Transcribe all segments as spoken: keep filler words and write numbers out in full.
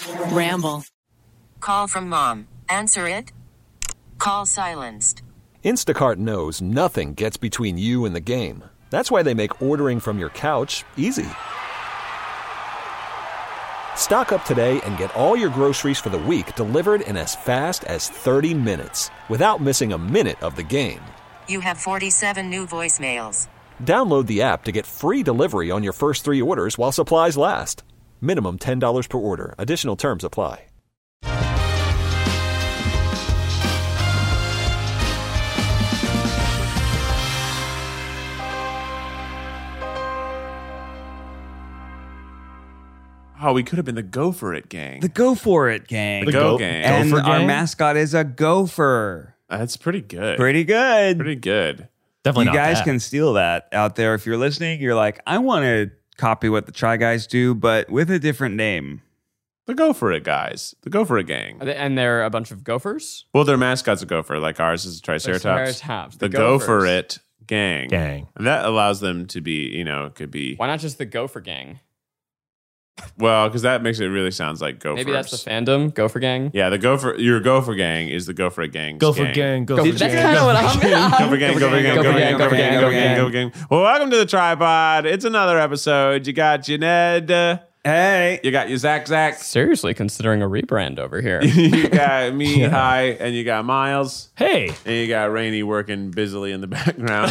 Ramble. Call from mom. Answer it. Call silenced. Instacart knows nothing gets between you and the game. That's why they make ordering from your couch easy. Stock up today and get all your groceries for the week delivered in as fast as thirty minutes without missing a minute of the game. You have forty-seven new voicemails. Download the app to get free delivery on your first three orders while supplies last. Minimum ten dollars per order. Additional terms apply. Oh, we could have been the Go For It gang. The Go For It gang. The Go gang. And Gopher our gang? mascot is a gopher. That's pretty good. Pretty good. Pretty good. Definitely you not guys that. can steal that out there. If you're listening, you're like, I want to copy what the Try Guys do, but with a different name. The Go For It guys. The Go For It gang. Are they- And they're a bunch of gophers? Well, their mascot's a gopher, like ours is a triceratops. Triceratops, The, the Go For gophers. It gang. Gang. And that allows them to be, you know, it could be, Why not just the Gopher Gang? well, because that makes it really sounds like gophers. Maybe that's the fandom, Gopher Gang. Yeah, the Gopher, your Gopher gang is the Gopher gang. Gopher gang, Gopher That's gang. kind of what I'm Gopher gang, Gopher gang, Gopher gang, Gopher gang, Gopher gang, Gopher gang. Well, welcome to the Tripod. It's another episode. You got your Ned. uh, Hey. You got your Zach Zach. Seriously considering a rebrand over here. You got me, hi, and you got Miles. Hey. And you got Rainey working busily in the background.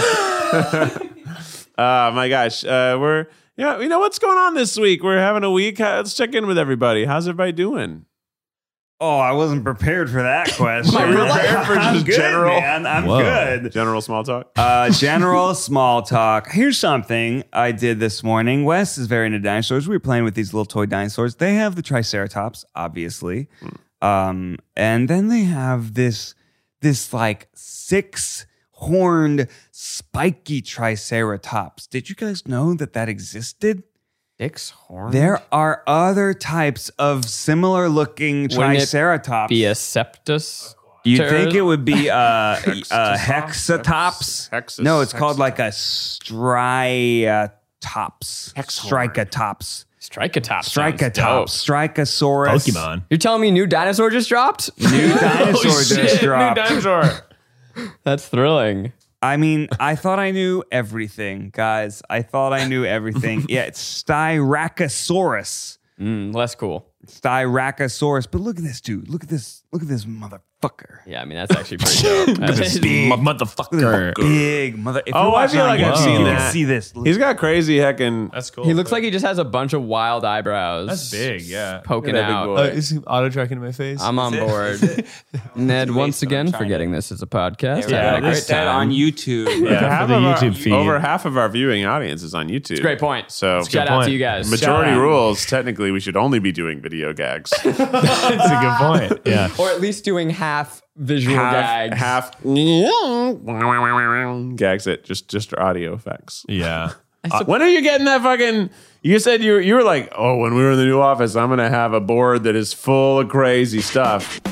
Oh my gosh. Uh, we're, yeah, you know what's going on this week? We're having a week. Uh, Let's check in with everybody. How's everybody doing? Oh, I wasn't prepared for that question. Are you prepared for I'm just good, general- man. I'm Whoa. good. General small talk? Uh, general small talk. Here's something I did this morning. Wes is very into dinosaurs. We were playing with these little toy dinosaurs. They have the Triceratops, obviously. Um, and then they have this, this like six horned spiky Triceratops. Did you guys know that that existed? Six horns? There are other types of similar looking Wouldn't it Triceratops. Be a septus? You'd Ter- think it would be uh, uh, Hexatops? hexatops. Hexas- no, it's called hexas- like a striatops. Strikatops. Strikatops. Strikatops. Strikosaurus. Pokemon. You're telling me new dinosaur just dropped? New dinosaur Oh, shit, just new dropped. dinosaur. That's thrilling. I mean, I thought I knew everything, guys. I thought I knew everything. Yeah, it's Styracosaurus. Mm, less cool. Styracosaurus. But look at this dude. Look at this. Look at this motherfucker. Yeah, I mean, that's actually pretty dope. That is- Big motherfucker. Big mother. If Oh, you're I watching feel on like I've YouTube, seen you that. can see this. He's got crazy heckin'. That's cool. He looks like he just has a bunch of wild eyebrows. That's big, yeah. Poking Look at that big out. boy. Uh, is he auto tracking my face? I'm on board. Ned, once again, forgetting this is a podcast. Yeah, I had a this- great that time. on YouTube. Yeah, half for the of our- YouTube feed. Over half of our viewing audience is on YouTube. It's a great point. So Shout out point. to you guys. majority Shout out. rules, technically, we should only be doing video gags. That's a good point. Yeah. Or at least doing half visual half, gags. half gags it, just just audio effects. Yeah. Uh, when are you getting that fucking? You said you were, you were like, oh, when we were in the new office, I'm gonna have a board that is full of crazy stuff.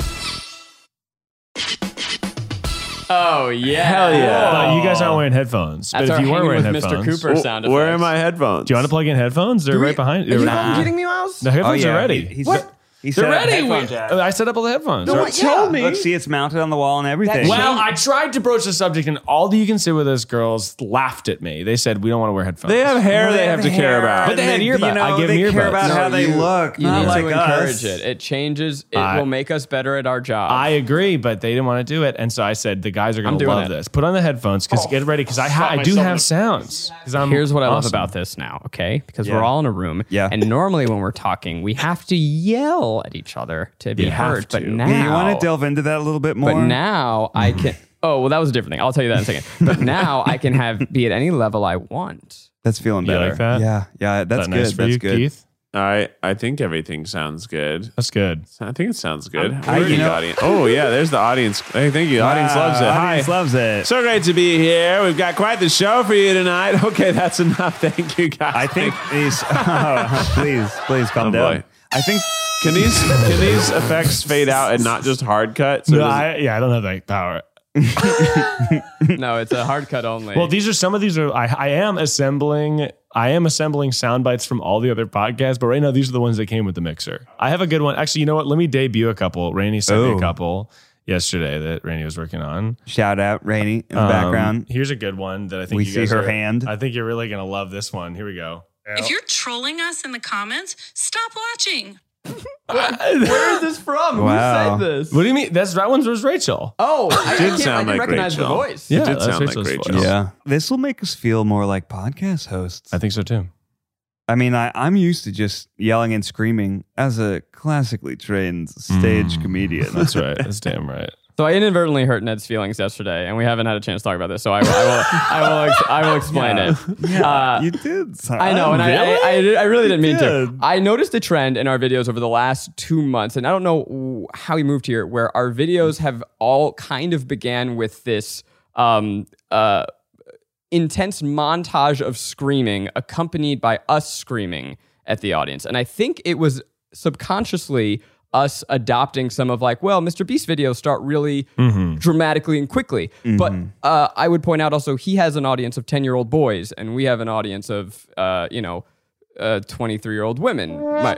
Oh, yeah. Hell yeah. But you guys aren't wearing headphones. That's but our if you were hanging wearing with Mister headphones, Cooper Well, sound effects. where are my headphones? do you want to plug in headphones? They're right behind. Are you They're- fucking kidding me, Miles? The headphones are ready. He, he's What? He They're set up ready. headphone We- jack. I set up all the headphones. No, Right? what? Tell me. Look, see, it's mounted on the wall and everything. Well, I tried to broach the subject, and all the you can sit with us girls laughed at me. They said we don't want to wear headphones. They have hair Well, they have to care hair, about. But they had you earbuds. know, I give they them care earbuds. about No, how they you- look, You not need like to encourage us. it. It changes. It I- will make us better at our job. I agree, but they didn't want to do it, and so I said the guys are going I'm to doing love it. this. Put on the headphones because get ready because I, ha- I do have sounds. 'Cause I'm Here's what I love awesome. about this now, okay? Because Yeah. we're all in a room. Yeah. And normally when we're talking, we have to yell at each other to be You have heard. But to. now, Yeah, you want to delve into that a little bit more? but now I can. Oh, well, that was a different thing. I'll tell you that in a second. But now I can have be at any level I want. That's feeling You better. like that? Yeah, yeah, Is that's that good. nice for that's you, good. Keith? I I think everything sounds good. That's good. I think it sounds good. I- Where's you the know- audience? Oh yeah, there's the audience. Hey, thank you. The audience loves it. Hi. Audience loves it. So great to be here. We've got quite the show for you tonight. Okay, that's enough. Thank you, guys. I think these. Oh, please, please calm Oh, down. boy. I think Can these can these effects fade out and not just hard cut? So No, does- I, yeah, I don't have that power. No, it's a hard cut only. Well, these are some of these are I, I am assembling I am assembling sound bites from all the other podcasts, but right now these are the ones that came with the mixer. I have a good one. Actually, you know what? Let me debut a couple. Rainey sent me Oh. a couple yesterday that Rainey was working on. Shout out Rainey in the Um, background. Here's a good one that I think We you see guys her are- hand. I think you're really gonna love this one. Here we go. If you're trolling us in the comments, stop watching. Where is this from? Wow. Who said this? What do you mean? That's that one's was Rachel. Oh, I, I, Did can't, sound I didn't like recognize Rachel. the voice. Yeah, It did that's sound like Rachel's Rachel. voice. Yeah. This will make us feel more like podcast hosts. I think so too. I mean, I, I'm used to just yelling and screaming as a classically trained stage comedian. That's right. That's damn right. So I inadvertently hurt Ned's feelings yesterday, and we haven't had a chance to talk about this. So I will, I will, I will, ex- I will explain it. Yeah, Uh, you did. Son. I know, and I, I, I, I really didn't mean to. did. I noticed a trend in our videos over the last two months, and I don't know how we moved here, where our videos have all kind of began with this um, uh, intense montage of screaming, accompanied by us screaming at the audience. And I think it was subconsciously us adopting some of like, well, Mister Beast videos start really dramatically and quickly. But uh, I would point out also he has an audience of ten-year-old boys, and we have an audience of, uh, you know, uh, twenty-three-year-old women. My,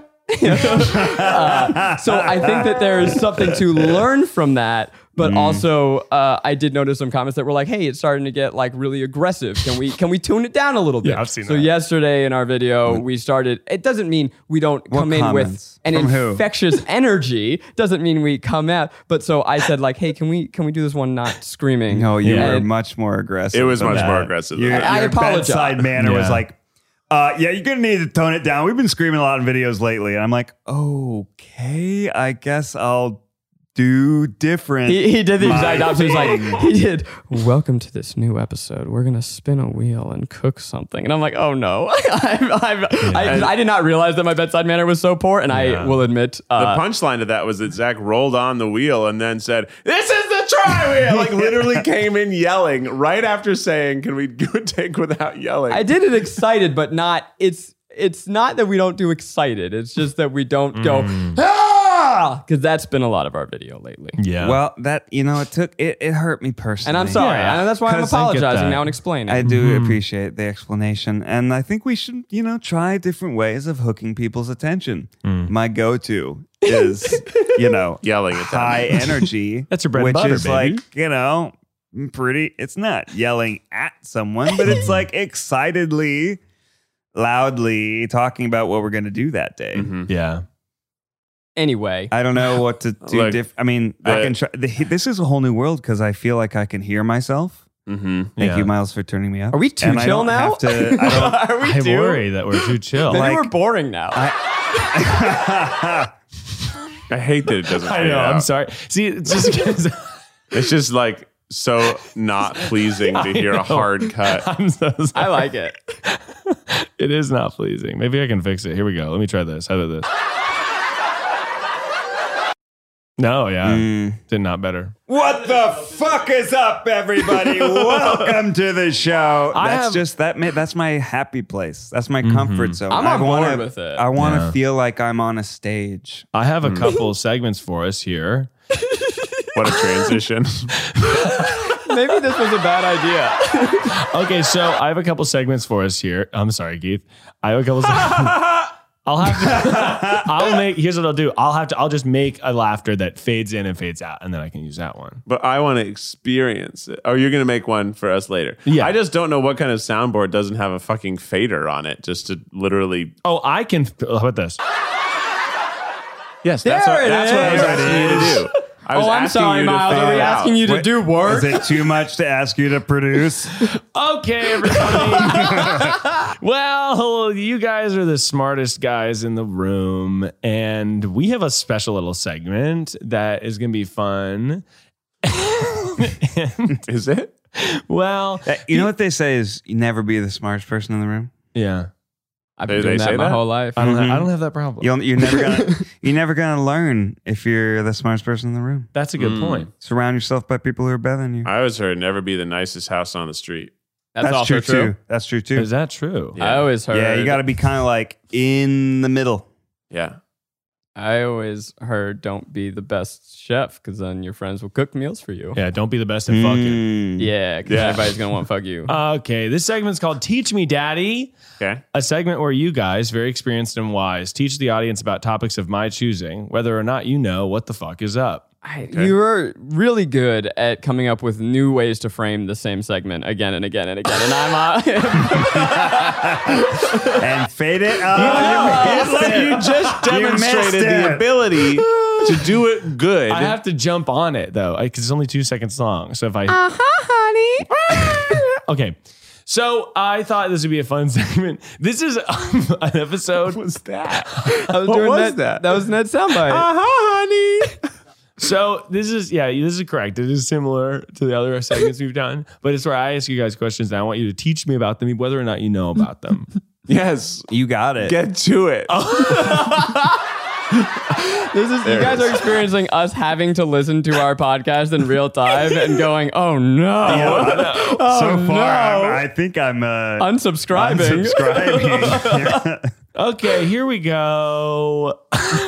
uh, so I think that there is something to learn from that. But also, uh, I did notice some comments that were like, "Hey, it's starting to get like really aggressive. Can we can we tune it down a little bit?" Yeah, I've seen so that. yesterday in our video, we started. It doesn't mean we don't What come in with comments? an From who? infectious energy. Doesn't mean we come out. But so I said like, "Hey, can we can we do this one not screaming?" No, you And- were much more aggressive. It was than much that. more aggressive than Your, that. I your apologize. bedside manner was Yeah. like, uh, yeah, you're going to need to tone it down. We've been screaming a lot in videos lately. And I'm like, okay, I guess I'll do different. He, he did the exact My opposite. He was like, thing. he did, welcome to this new episode. We're going to spin a wheel and cook something. And I'm like, oh no. I've, I've, I, I did not realize that my bedside manner was so poor. And I will admit, The uh, punchline to that was that Zach rolled on the wheel and then said, "This is the try wheel." Like literally came in yelling right after saying, "Can we do a take without yelling?" I did it excited, but not, it's, it's not that we don't do excited. It's just that we don't go, ah, because that's been a lot of our video lately. Yeah. Well, that, you know, it took, it, it hurt me personally. And I'm sorry. Yeah. And that's why I'm 'Cause I get apologizing that. now and explaining. I do appreciate the explanation. And I think we should, you know, try different ways of hooking people's attention. My go-to is, you know, Yelling at them. high energy. That's your bread and which butter, is baby. like, you know, pretty, it's not yelling at someone, but it's like excitedly, loudly talking about what we're going to do that day. yeah. Anyway, I don't know what to do. Look, diff- I mean, I the- can try. The, this is a whole new world because I feel like I can hear myself. Mm-hmm. Thank Yeah. you, Miles, for turning me up. are we too And I chill don't now? have to- I don't- Are we I too? worry that we're too chill. Maybe Like- we're boring now. I hate that it doesn't. I fade know. I'm out. sorry. See, it's just because It's just like so not pleasing to hear a hard cut. I'm so sorry. I like it. It is not pleasing. Maybe I can fix it. Here we go. Let me try this. How about this? No, yeah. Mm. Did not better. What the fuck is up, everybody? Welcome to the show. I That's have- just that. ma- That's my happy place. That's my comfort zone. I'm on I wanna- board with it. I want to Yeah. feel like I'm on a stage. I have a couple segments for us here. What a transition. Maybe this was a bad idea. Okay, so I have a couple segments for us here. I'm sorry, Keith. I have a couple. Segments. I'll have to. I'll make. Here's what I'll do. I'll have to. I'll just make a laughter that fades in and fades out, and then I can use that one. But I want to experience it. Oh, you're going to make one for us later. Yeah. I just don't know what kind of soundboard doesn't have a fucking fader on it just to literally. Oh, I can. How about this? Yes, that's, There what, it that's what I was is. asking you to do. I was Oh, I'm asking sorry, you to Miles. fade Are we it out. asking you to Wait, do work? Is it too much to ask you to produce? Okay, everybody. Well, you guys are the smartest guys in the room, and we have a special little segment that is going to be fun. And, Is it? well, You know what they say is you never be the smartest person in the room. yeah. I've They- been doing they that say my that? whole life. I don't. Mhm. Have, I don't have that problem. You'll, you're never gonna you're never gonna learn if you're the smartest person in the room. That's a good Mm. point. Surround yourself by people who are better than you. I always heard never be the nicest house on the street. That's, also true. too. That's true too. Is that true? Yeah. I always heard. Yeah, you got to be kind of like in the middle. Yeah. I always heard don't be the best chef because then your friends will cook meals for you. Yeah, don't be the best at fucking. Mm. Yeah, because Yeah. everybody's going to want to fuck you. Okay, this segment's called Teach Me Daddy. Okay. A segment where you guys, very experienced and wise, teach the audience about topics of my choosing, whether or not you know what the fuck is up. I, you were really good at coming up with new ways to frame the same segment again and again and again. And I'm uh, And fade it up. It's like you just You missed demonstrated the it. ability to do it good. I have to jump on it though, because it's only two seconds long. So if I, uh-huh, honey. okay. So I thought this would be a fun segment. This is um, an episode. What was that? I was What doing was Ned, that? That was Ned's soundbite. Uh-huh, honey. So this is, yeah, this is correct. It is similar to the other segments we've done, but it's where I ask you guys questions and I want you to teach me about them, whether or not you know about them. Yes. You got it. Get to it. This is There you guys it is. are experiencing us having to listen to our podcast in real time and going, oh no, oh, so far, no. I'm, I think I'm uh, unsubscribing. unsubscribing. Okay, here we go.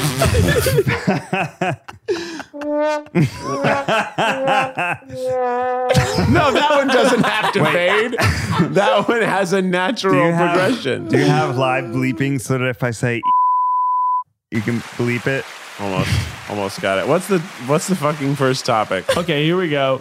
No, that one doesn't have to fade. That one has a natural Do you have- progression. Do you have live bleeping so that if I say you can bleep it? Almost, almost got it. What's the What's the fucking first topic? Okay, here we go.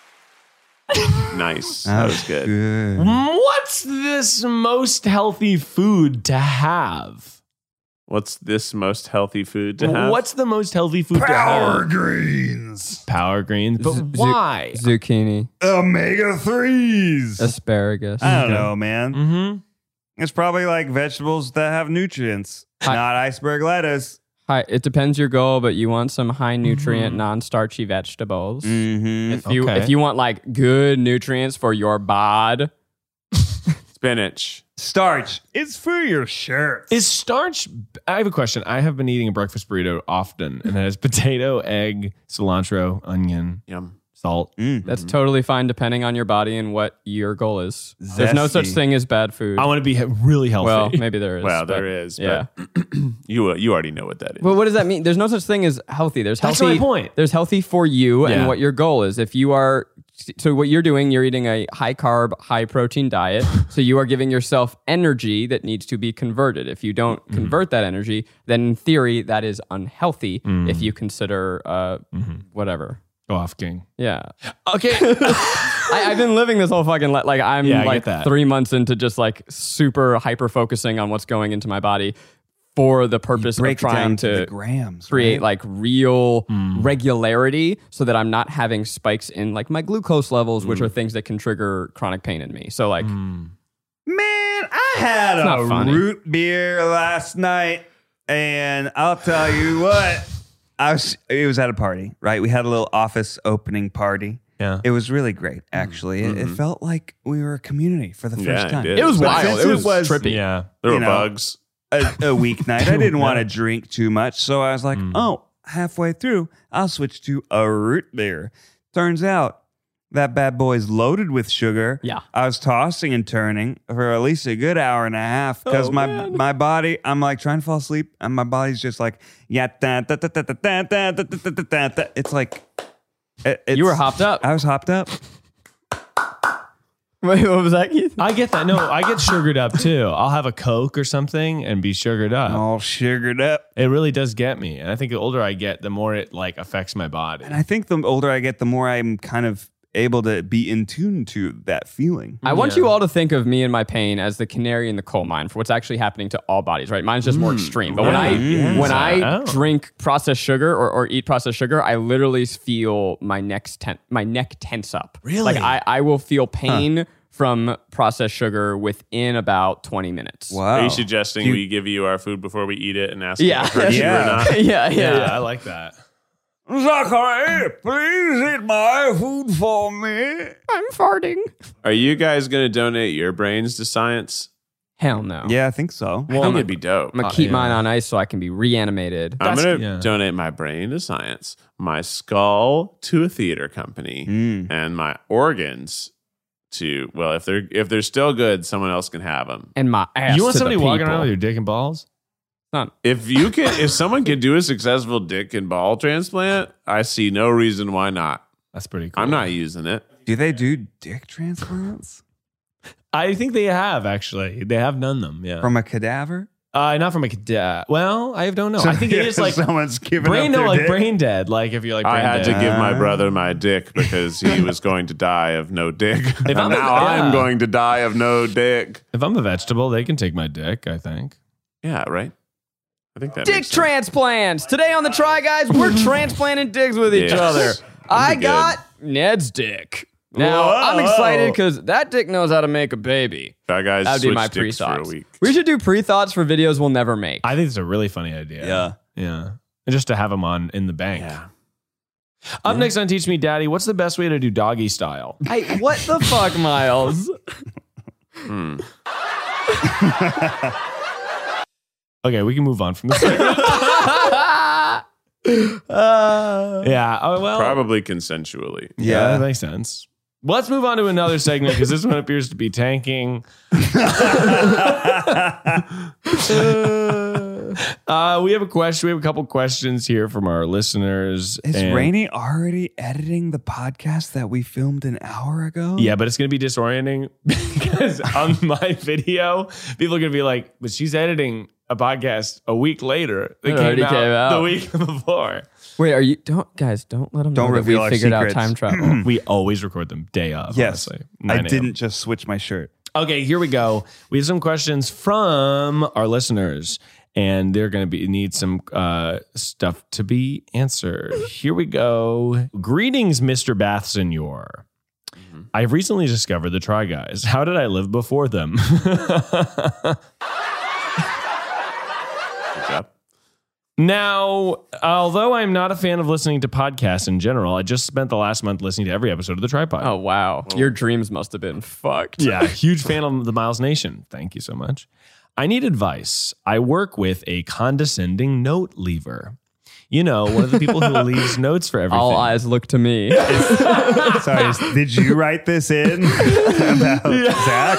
Nice. That was good. What's this most healthy food to have? What's this most healthy food to have? What's the most healthy food to have? greens. Power greens. But Z- why? Zucchini, Omega threes. asparagus. I don't know, man. Mm-hmm. It's probably like vegetables that have nutrients, Hi- not iceberg lettuce. High, it depends your goal, but you want some high nutrient, Mhm. non-starchy vegetables. Mm-hmm. If you Okay. if you want like good nutrients for your bod, Spinach. Starch. It's for your shirts. Is starch? I have a question. I have been eating a breakfast burrito often, and it has potato, egg, cilantro, onion, Yum. salt. Mm. that's totally fine depending on your body and what your goal is. There's no such Zesty. thing as bad food. I want to be he- really healthy. Well, maybe there is. Well, but- there is. Yeah. But you you already know what that is. But what does that mean? There's no such thing as healthy. There's That's healthy. my point. There's healthy for you Yeah. and what your goal is. If you are, so what you're doing, you're eating a high carb, high protein diet. So you are giving yourself energy that needs to be converted. If you don't Mm-hmm. convert that energy, then in theory that is unhealthy. Mm. If you consider uh, Mm-hmm. whatever. Go off, King. Yeah, Okay. I, I've been living this whole fucking li- like I'm Yeah, I get like that. three months into just like super hyper focusing on what's going into my body for the purpose of Break it down trying to, the to grams. create right? like real Hmm. regularity so that I'm not having spikes in like my glucose levels, Hmm. which are things that can trigger chronic pain in me. So like, Man, I had It's not a funny. root beer last night, and I'll tell you what. I was. It was at a party, right? We had a little office opening party. Yeah. It was really great, actually. It, it felt like we were a community for the first Yeah, it time. did. it was But wild. since It it was, was- trippy. Yeah. there were you know, bugs. a, a weeknight. I didn't want to drink too much, so I was like, oh, halfway through, I'll switch to a root beer. Turns out that bad boy's loaded with sugar. Yeah. I was tossing and turning for at least a good hour and a half because Oh, my man. my body, I'm like trying to fall asleep, and my body's just like, yeah, da, da, da, da, da, da, da, da, da, da, da, da. It's like it- it's, You were hopped up. I was hopped up. Wait, what was that, Keith? I get that. No, I get sugared up too. I'll have a Coke or something and be sugared up. All sugared up. It really does get me. And I think the older I get, the more it like affects my body. And I think the older I get, the more I'm kind of able to be in tune to that feeling. I want Yeah. you all to think of me and my pain as the canary in the coal mine for what's actually happening to all bodies, right? Mine's just more extreme. But when I right. when I Oh. drink processed sugar or, or eat processed sugar, I literally feel my neck ten- my neck tense up. Really? Like I, I will feel pain from processed sugar within about twenty minutes. Wow. Are you suggesting we give you our food before we eat it and ask Yeah. if it hurts you or Yeah. not? yeah, yeah, yeah, yeah. I like that. Zachary, please eat my food for me. I'm farting. Are you guys going to donate your brains to science? Hell no. Yeah, I think so. I think it'd be dope. I'm gonna keep yeah. mine on ice so I can be reanimated. I'm That's- going to yeah. donate my brain to science, my skull to a theater company, Mm. and my organs to, well, if they're if they're still good, someone else can have them. And my ass. You want to somebody the walking people. around with your dick and balls? Not. If you can, if someone can do a successful dick and ball transplant, I see no reason why not. That's pretty cool. I'm not using it. Do they do dick transplants I think they have, actually. They have done them, yeah. from a cadaver? Uh, not from a cadet. Well, I don't know. I think it is like someone's giving brain, up no, their like dick. brain dead. Like if you're like brain I had dead. to give my brother my dick because he was going to die of no dick. And I'm a- now I'm yeah. going to die of no dick. If I'm a vegetable, they can take my dick, I think. Yeah, right? I think that Dick makes sense. transplants. Today on the Try Guys, we're transplanting dicks with each Yes. other. I good. got Ned's dick. Now, Whoa. I'm excited because that dick knows how to make a baby. That guy's That'd be switched my dicks for a pre-thoughts. week. We should do pre-thoughts for videos we'll never make. I think it's a really funny idea. Yeah. Yeah. And just to have them on in the bank. Yeah. Up next on Teach Me Daddy, what's the best way to do doggy style? Hey, what the fuck, Miles? Okay, we can move on from this. Uh, yeah. Oh, well. Probably consensually. Yeah, Yeah. that makes sense. Well, let's move on to another segment because this one appears to be tanking. uh, we have a question. We have a couple questions here from our listeners. Is and- Rainey already editing the podcast that we filmed an hour ago? Yeah, but it's going to be disorienting because on my video, people are going to be like, but she's editing a podcast a week later. That It already came out. the week before. Wait, are you? Don't guys, don't let them Don't know that we reveal our figured out secrets. time travel. We always record them day of. Yes. honestly, I nine a m. didn't just switch my shirt. Okay, here we go. We have some questions from our listeners, and they're going to be need some uh, stuff to be answered. Here we go. Greetings, Mister Bath Senor. I've recently discovered the Try Guys. How did I live before them? Good job. Now, although I'm not a fan of listening to podcasts in general, I just spent the last month listening to every episode of The Tripod. Oh wow, your dreams must have been fucked. Yeah, huge fan of the Miles Nation. Thank you so much. I need advice. I work with a condescending note leaver. You know, one of the people who leaves notes for everything. All eyes look to me. Sorry, is- did you write this in about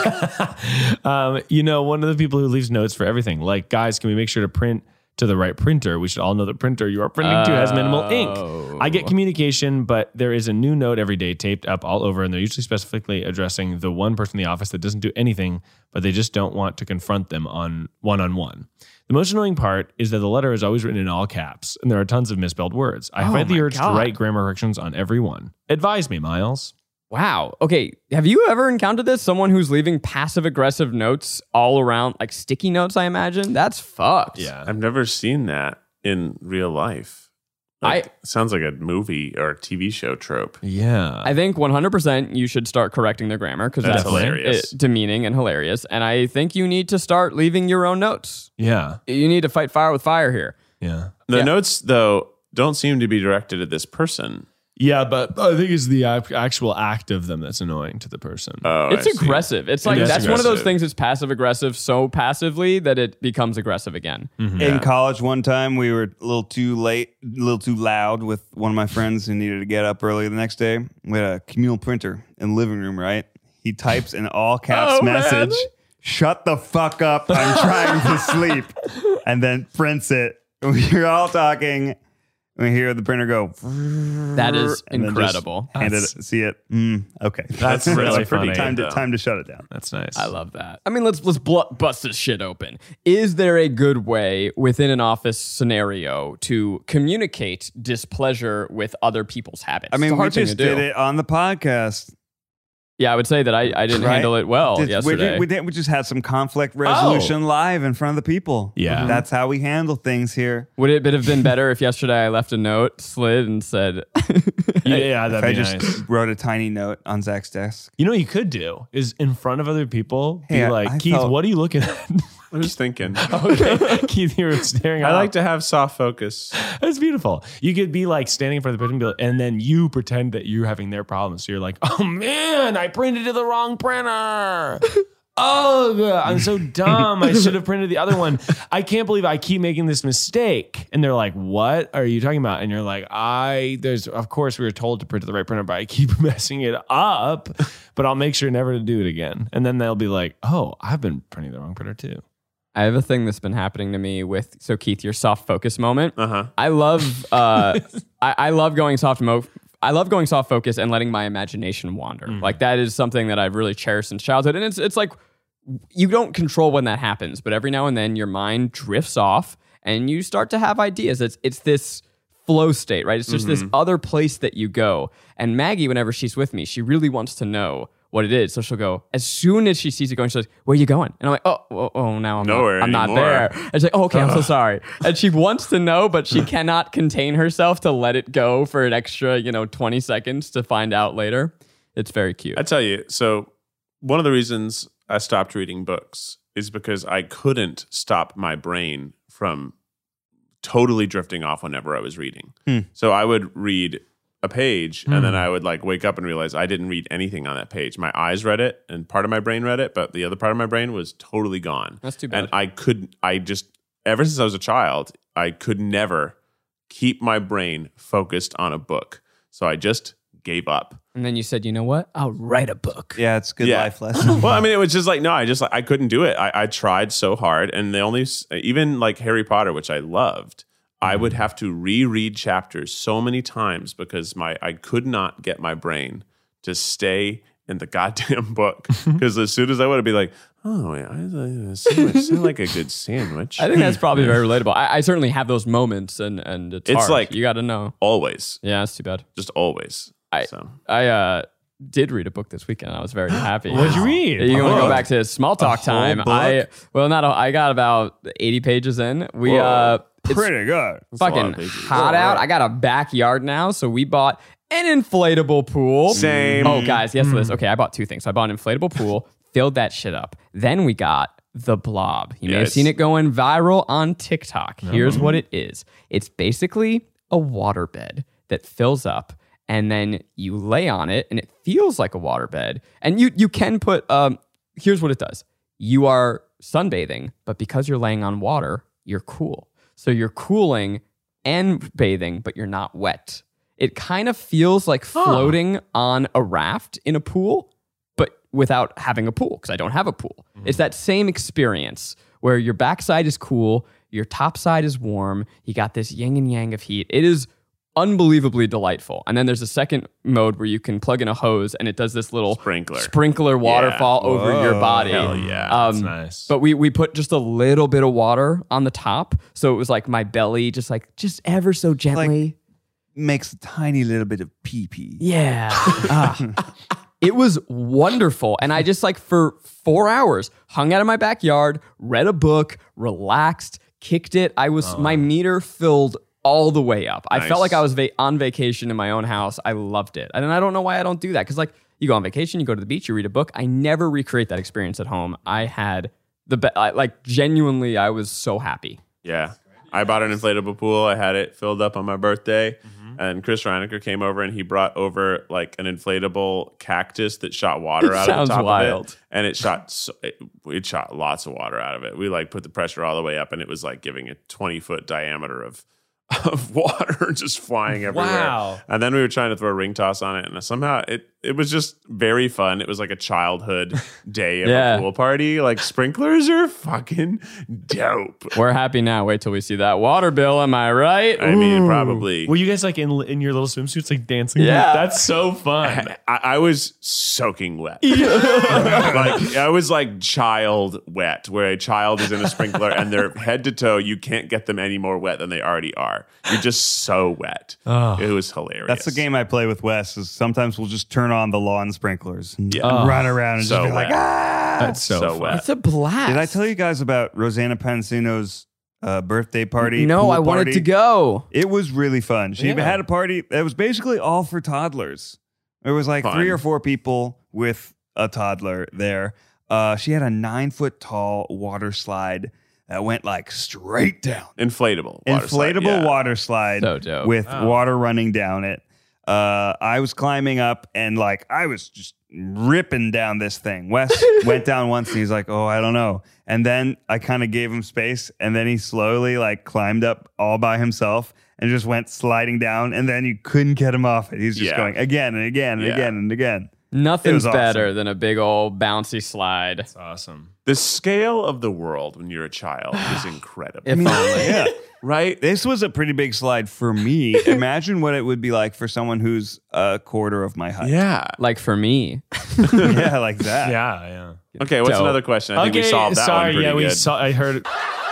Zach? Um, you know, one of the people who leaves notes for everything. Like, guys, can we make sure to print to the right printer? We should all know the printer you are printing to has minimal ink. I get communication, but there is a new note every day taped up all over, and they're usually specifically addressing the one person in the office that doesn't do anything, but they just don't want to confront them on one-on-one. The most annoying part is that the letter is always written in all caps, and there are tons of misspelled words. I Oh find the my urge God. to write grammar corrections on every one. Advise me, Miles. Wow. Okay. Have you ever encountered this? Someone who's leaving passive aggressive notes all around, like sticky notes, I imagine? That's fucked. Yeah. I've never seen that in real life. Like, sounds like a movie or a T V show trope. Yeah. I think one hundred percent you should start correcting their grammar because that's, That's hilarious. uh, demeaning and hilarious. And I think you need to start leaving your own notes. yeah. You need to fight fire with fire here. Yeah. The Yeah. notes, though, don't seem to be directed at this person. Yeah, but I think it's the ac- actual act of them that's annoying to the person. Oh, It's I see. aggressive. It's like is that's one of those aggressive. things that's passive aggressive so passively that it becomes aggressive again. In college, one time we were a little too late, a little too loud with one of my friends who needed to get up early the next day. We had a communal printer in the living room, right? He types in all caps Oh, man. message, "Shut the fuck up, I'm trying to sleep," and then prints it. We're all talking. We hear the printer go. That is and then just incredible. hand it, see it. Mm, okay, That's really pretty funny, time to though. time to shut it down. That's nice. I love that. I mean, let's let's bl- bust this shit open. Is there a good way within an office scenario to communicate displeasure with other people's habits? I It's a mean, we hard thing just to do. did it on the podcast. Yeah, I would say that I, I didn't Right? handle it well Did- we, yesterday. did, we, did, we just had some conflict resolution live in front of the people. Yeah. That's how we handle things here. Would it have been better if yesterday I left a note, slid, and said, yeah, yeah, that'd I be just nice. wrote a tiny note on Zach's desk. You know what you could do is in front of other people, Hey, be I- like, I Keith, felt- what are you looking at? I was thinking. Okay, Keith, you're staring. I out. like to have soft focus. That's beautiful. You could be like standing in front of the person, and be like- and then you pretend that you're having their problems. So you're like, oh man, I printed to the wrong printer. Oh, I'm so dumb. I should have printed the other one. I can't believe I keep making this mistake. And they're like, what are you talking about? And you're like, I, there's, of course, we were told to print to the right printer, but I keep messing it up. But I'll make sure never to do it again. And then they'll be like, oh, I've been printing the wrong printer too. I have a thing that's been happening to me with, so Keith, your soft focus moment. Uh-huh. I love, uh, I, I love going soft mo. I love going soft focus and letting my imagination wander. Mm. Like Like that is something that I've really cherished since childhood. And it's, it's like, you don't control when that happens, but every now and then your mind drifts off and you start to have ideas. It's, it's this flow state, right? It's just Mm-hmm. this other place that you go. And Maggie, whenever she's with me, she really wants to know what it is. So she'll go, as soon as she sees it going, she's like, where are you going? And I'm like, oh, oh, oh now I'm, Nowhere not, I'm not anymore. there. And she's like, oh, okay, I'm so sorry. And she wants to know, but she cannot contain herself to let it go for an extra, you know, twenty seconds to find out later. It's very cute. I tell you, so one of the reasons I stopped reading books is because I couldn't stop my brain from totally drifting off whenever I was reading. Hmm. So I would read a page and then I would like wake up and realize I didn't read anything on that page. My eyes read it and part of my brain read it, but the other part of my brain was totally gone. That's too bad. And I could, I just, ever since I was a child, I could never keep my brain focused on a book. So I just gave up. And then you said, you know what? I'll write a book. Yeah, it's a good Yeah. life lesson. Well, I mean, it was just like, no, I just, like, I couldn't do it. I, I tried so hard. And the only, even like Harry Potter, which I loved, I would have to reread chapters so many times because my I could not get my brain to stay in the goddamn book. Because as soon as I would be like, oh, yeah, I, I, sandwich, sound like a good sandwich. I think that's probably very relatable. I, I certainly have those moments, and and it's, It's hard. like- you got to know. Always, Yeah, that's too bad. just always. I so. I uh, did read a book this weekend. I was very happy. What'd you read? You want to A go book? back to small talk whole time? book? I well, not. A, I got about eighty pages in. We Whoa. uh, it's Pretty good. a lot of fucking pages. hot out. I got a backyard now, so we bought an inflatable pool. Same. Oh, guys, yes, Liz. Okay, I bought two things. So I bought an inflatable pool, filled that shit up. Then we got the Blob. You may have Yes. seen it going viral on TikTok. Here's what it is. It's basically a waterbed that fills up, and then you lay on it, and it feels like a waterbed. And you you can put. Um, here's what it does. You are sunbathing, but because you're laying on water, you're cool. So you're cooling and bathing, but you're not wet. It kind of feels like floating on a raft in a pool, but without having a pool, because I don't have a pool. Mm-hmm. It's that same experience where your backside is cool, your top side is warm, you got this yin and yang of heat. It is unbelievably delightful. And then there's a second mode where you can plug in a hose and it does this little Sprinkler. sprinkler waterfall over your body. Hell yeah. Um, That's nice. But we we put just a little bit of water on the top, so it was like my belly, just like just ever so gently. Makes a tiny little bit of pee pee. Yeah. Ah. It was wonderful. And I just like for four hours hung out in my backyard, read a book, relaxed, kicked it. I was my meter filled all the way up. I Nice. felt like I was va- on vacation in my own house. I loved it. And I don't know why I don't do that. Cause like you go on vacation, you go to the beach, you read a book. I never recreate that experience at home. I had the best, like genuinely, I was so happy. Yeah. I bought an inflatable pool. I had it filled up on my birthday. And Chris Reinecker came over and he brought over like an inflatable cactus that shot water It out sounds of the top of wild. it. And it shot so, it, it shot lots of water out of it. We like put the pressure all the way up and it was like giving a twenty foot diameter of of water just flying everywhere. Wow. And then we were trying to throw a ring toss on it and somehow it it was just very fun. It was like a childhood day of Yeah. a pool party. Like sprinklers are fucking dope. We're happy now. Wait till we see that water bill. Am I right? I mean, probably. Were you guys like in in your little swimsuits, like dancing? Yeah. That's so fun. I, I was soaking wet. Like I was like child wet, where a child is in a sprinkler and they're head to toe. You can't get them any more wet than they already are. You're just so wet. It was hilarious. That's the game I play with Wes. Is sometimes we'll just turn on the lawn sprinklers and Yeah. run around and So just be like, wet. ah. That's so, So fun. wet. It's a blast. Did I tell you guys about Rosanna Pansino's uh, birthday party? No, pool I wanted party? to go. It was really fun. She Yeah. had a party that was basically all for toddlers. There was like Fun. three or four people with a toddler there. Uh, she had a nine foot tall water slide that went like straight down. inflatable, water Inflatable slide, yeah. water slide So dope. with Wow. water running down it. Uh, I was climbing up and like I was just ripping down this thing. Wes went down once and he's like, "Oh, I don't know." And then I kind of gave him space, and then he slowly like climbed up all by himself and just went sliding down. And then you couldn't get him off it. He's just Yeah. going again and again and Yeah. again and again. Nothing's awesome. better than a big old bouncy slide. That's awesome. The scale of the world when you're a child is incredible. If only. Yeah. Right? This was a pretty big slide for me. Imagine what it would be like for someone who's a quarter of my height. Yeah. Like for me. Yeah, like that. Yeah, yeah. Okay, what's Dope. another question? I think okay, we solved that sorry, one pretty yeah, we good. saw. I heard.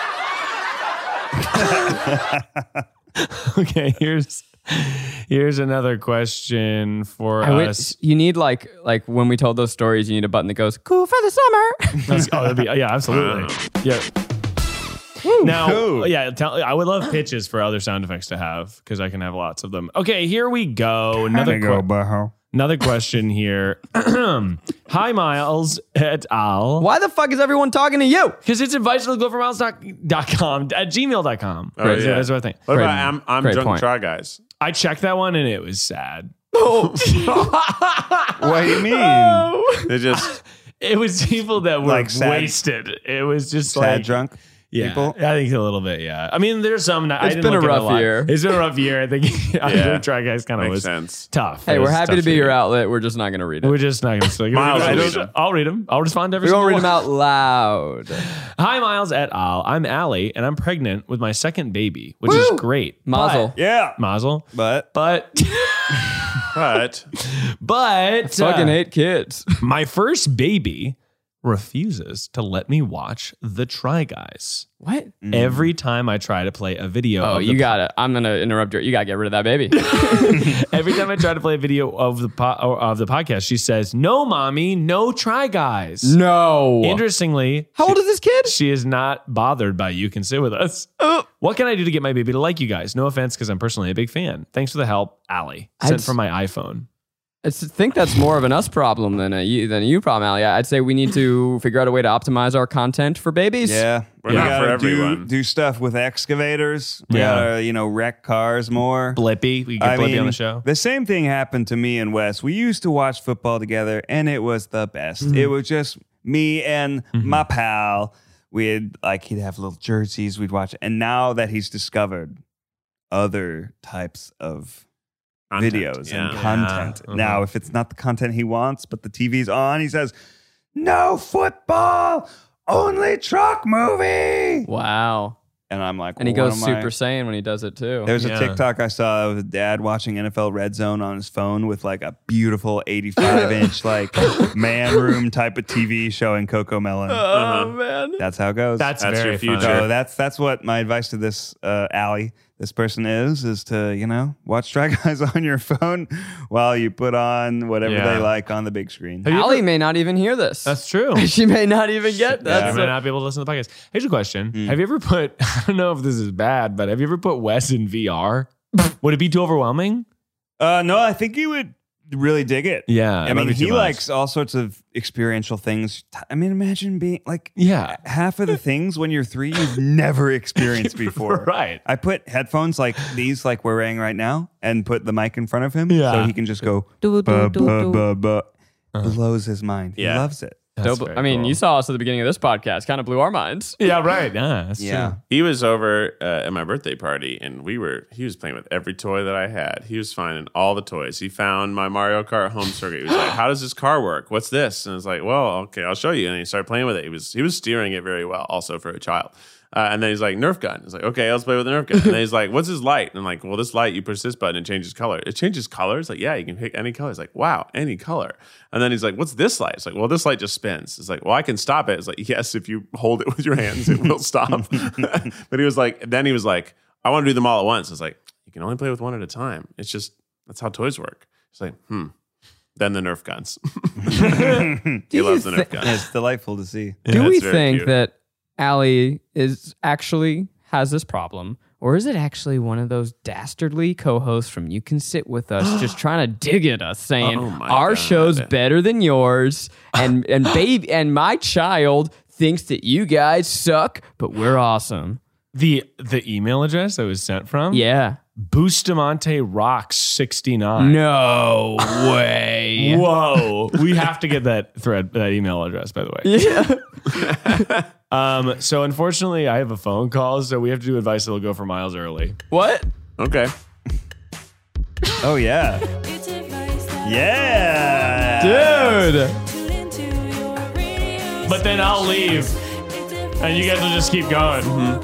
Okay, here's here's another question for I wish, us. you need like like when we told those stories, you need a button that goes "cool for the summer." Let's, oh, that'd be, yeah, absolutely. Yeah. Now, Cool. yeah, tell, I would love pitches for other sound effects to have because I can have lots of them. Okay, here we go. Another There you go, que- Bajo. another question here. Hi, Miles et al. Why the fuck is everyone talking to you? Because it's advice to go for miles dot com at gmail dot com. Oh, That's, yeah. that's what I think. What Great- about I'm, I'm great Drunk point. Try Guys? I checked that one and it was sad. What do you mean? They just It was people that were Like sad- wasted. It was just Sad like drunk yeah, people? I think a little bit. Yeah, I mean, there's some. I It's didn't been look a at rough lot. year. It's been a rough year. I think I'm Yeah. gonna try guys kind of makes was sense. tough. Hey, It we're was happy tough to be for your you. outlet. We're just not going to read it. We're just not gonna. Stick. Miles I'll, will read read them. I'll read them. I'll respond to every We single won't read one. them out loud. Hi, Miles et al. I'm Allie, and I'm pregnant with my second baby, which is great. Mazel. But- Yeah. Mazel. But But, But but Fucking uh, eight kids. my first baby refuses to let me watch the Try Guys. What? Every time I try to play a video Oh, of you the got it. I'm gonna interrupt you. You gotta get rid of that baby. every time I try to play a video of the po- or of the podcast, she says, "No, mommy, no Try Guys." no. Interestingly, How old is this kid? she is not bothered by you can sit with us. What can I do to get my baby to like you guys? No offense, because I'm personally a big fan. Thanks for the help, Allie. Sent I'd- from my iPhone. I think that's more of an us problem than a you than a you problem, Allie. I'd say we need to figure out a way to optimize our content for babies. yeah, We're we not gotta for everyone. Do, do stuff with excavators. We Yeah. gotta, you know, wreck cars more. Blippy, we get I Blippy mean, on the show. The same thing happened to me and Wes. We used to watch football together, and it was the best. Mm-hmm. It was just me and my pal. We'd like he'd have little jerseys. We'd watch, and now that he's discovered other types of content, videos yeah. and content. Yeah, uh-huh. Now, if it's not the content he wants, but the T V's on, he says, "No football, only truck movie." Wow. And I'm like, And he "What goes am I-" Super Saiyan when he does it too. There's Yeah. a TikTok I saw of a dad watching N F L Red Zone on his phone with like a beautiful eighty-five inch like man room type of T V showing Coco Melon. oh man. That's how it goes. That's, That's very your future. funny. so that's that's what my advice to this uh, Allie, this person is, is to, you know, watch Try Guys on your phone while you put on whatever Yeah. they like on the big screen. Have you Allie ever- may not even hear this. That's true. she may not even get I that. may not be able to listen to the podcast. Here's a question. Hmm. Have you ever put, I don't know if this is bad, but have you ever put Wes in V R? Would it be too overwhelming? Uh, no, I think you would really dig it. Yeah. I it might mean, be too he much. likes all sorts of experiential things. I mean, imagine being like Yeah. half of the things when you're three you've never experienced before. Right. I put headphones like these, like we're wearing right now, and put the mic in front of him Yeah. so he can just go, Do, do, "Buh, do, buh, do." buh, buh." Uh-huh. Blows his mind. He Yeah. loves it. That's Dope. very I mean, cool. you saw us at the beginning of this podcast. Kind of blew our minds. Yeah, right. Yeah, that's Yeah. true. He was over uh, at my birthday party, and we were. He was playing with every toy that I had. He was finding all the toys. He found my Mario Kart home circuit. He was like, "How does this car work? What's this?" And I was like, "Well, okay, I'll show you." And he started playing with it. He was he was steering it very well, also for a child. Uh, and then he's like, "Nerf gun." He's like, "Okay, let's play with the Nerf gun." And then he's like, "What's this light?" And I'm like, "Well, this light, you push this button, it changes color." It changes colors. Like, yeah, you can pick any color. He's like, "Wow, any color." And then he's like, "What's this light?" It's like, "Well, this light just spins." It's like, "Well, I can stop it." It's like, "Yes, if you hold it with your hands, it will stop." But he was like, then he was like, "I want to do them all at once." It's like, you can only play with one at a time. It's just that's how toys work. It's like, hmm. Then the Nerf guns. he you loves the Nerf thi- guns. It's delightful to see. Do Yeah, we it's very think cute. that Allie is actually has this problem? Or is it actually one of those dastardly co-hosts from You Can Sit With Us just trying to dig at us saying Oh my our God. show's better than yours and and babe and my child thinks that you guys suck, but we're awesome. The the email address I was sent from? Yeah. Bustamante Rocks sixty-nine. No way. Whoa. We have to get that thread, that email address, by the way. Yeah. Um, so unfortunately, I have a phone call, so we have to do advice that'll go for miles early. What? Okay. Oh, yeah. Yeah. Dude. But then I'll leave, and you guys will just keep going.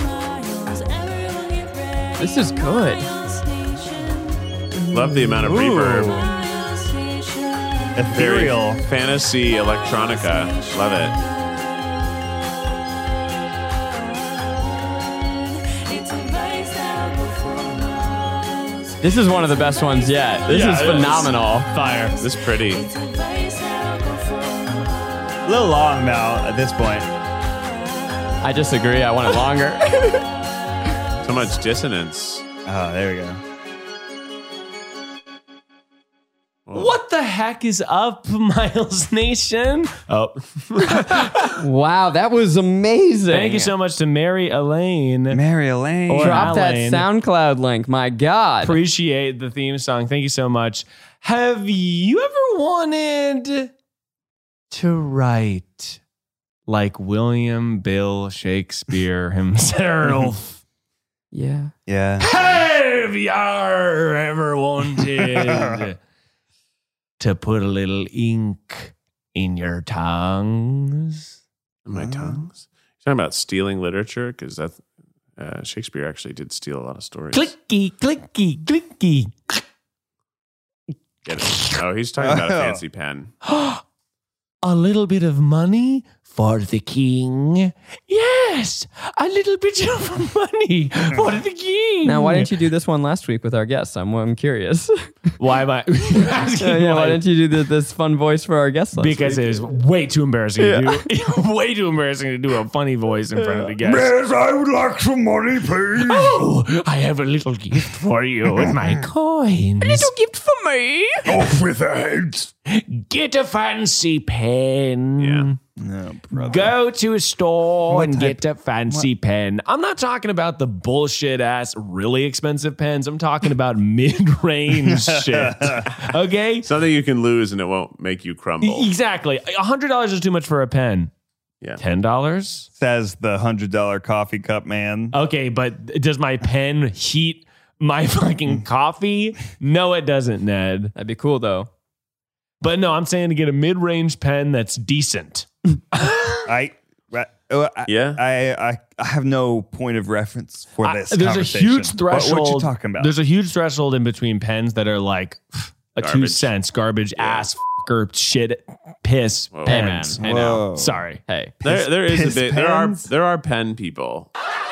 This is good. Love the amount of reverb. Very Ethereal. fantasy electronica. Love it. This is one of the best ones yet. This Yeah, is it is. phenomenal. Fire. This is pretty. A little long now at this point. I disagree. I want it longer. So much dissonance. Oh, there we go. What the heck is up, Miles Nation? Oh, Wow, that was amazing. thank you so much to Mary Elaine. Mary Elaine. Or- Drop that Alain. SoundCloud link. My God. Appreciate the theme song. Thank you so much. Have you ever wanted to write like William Bill Shakespeare himself? Yeah. Yeah. Have you ever wanted to put a little ink in your tongues? My tongues. You're talking about stealing literature? Because that uh, Shakespeare actually did steal a lot of stories. Clicky, clicky, clicky. Get it? Oh, he's talking about a fancy pen. A little bit of money for the king. Yes, a little bit of money for the king. Now, why didn't you do this one last week with our guests? I'm, I'm curious. Why am I asking? yeah, why why? didn't you do the, this fun voice for our guests last Because week? it is way too embarrassing to do. Way too embarrassing to do a funny voice in front of the guests. Yes, I would like some money, please. Oh, I have a little gift for you with my coins. A little gift for me. Off with the heads. Get a fancy pen. Yeah. No, brother. Go to a store What and type- get a fancy pen. I'm not talking about the bullshit ass, really expensive pens. I'm talking about mid range shit. Okay? Something you can lose and it won't make you crumble. Exactly. one hundred dollars is too much for a pen. Yeah. ten dollars? Says the hundred dollar coffee cup man. Okay, but does my pen heat my fucking coffee? No, it doesn't, Ned. That'd be cool, though. But no, I'm saying to get a mid range pen that's decent. I, I, I, Yeah. I, I, I have no point of reference for I- this. there's a conversation. huge What- threshold. What, you talking about? There's a huge threshold in between pens that are like a two Garbage. cents garbage ass fucker shit piss Whoa. Hey, man. pens. Hey, now. Whoa. Sorry. Hey. There, there is a piss bit. There are pens? there are pen people.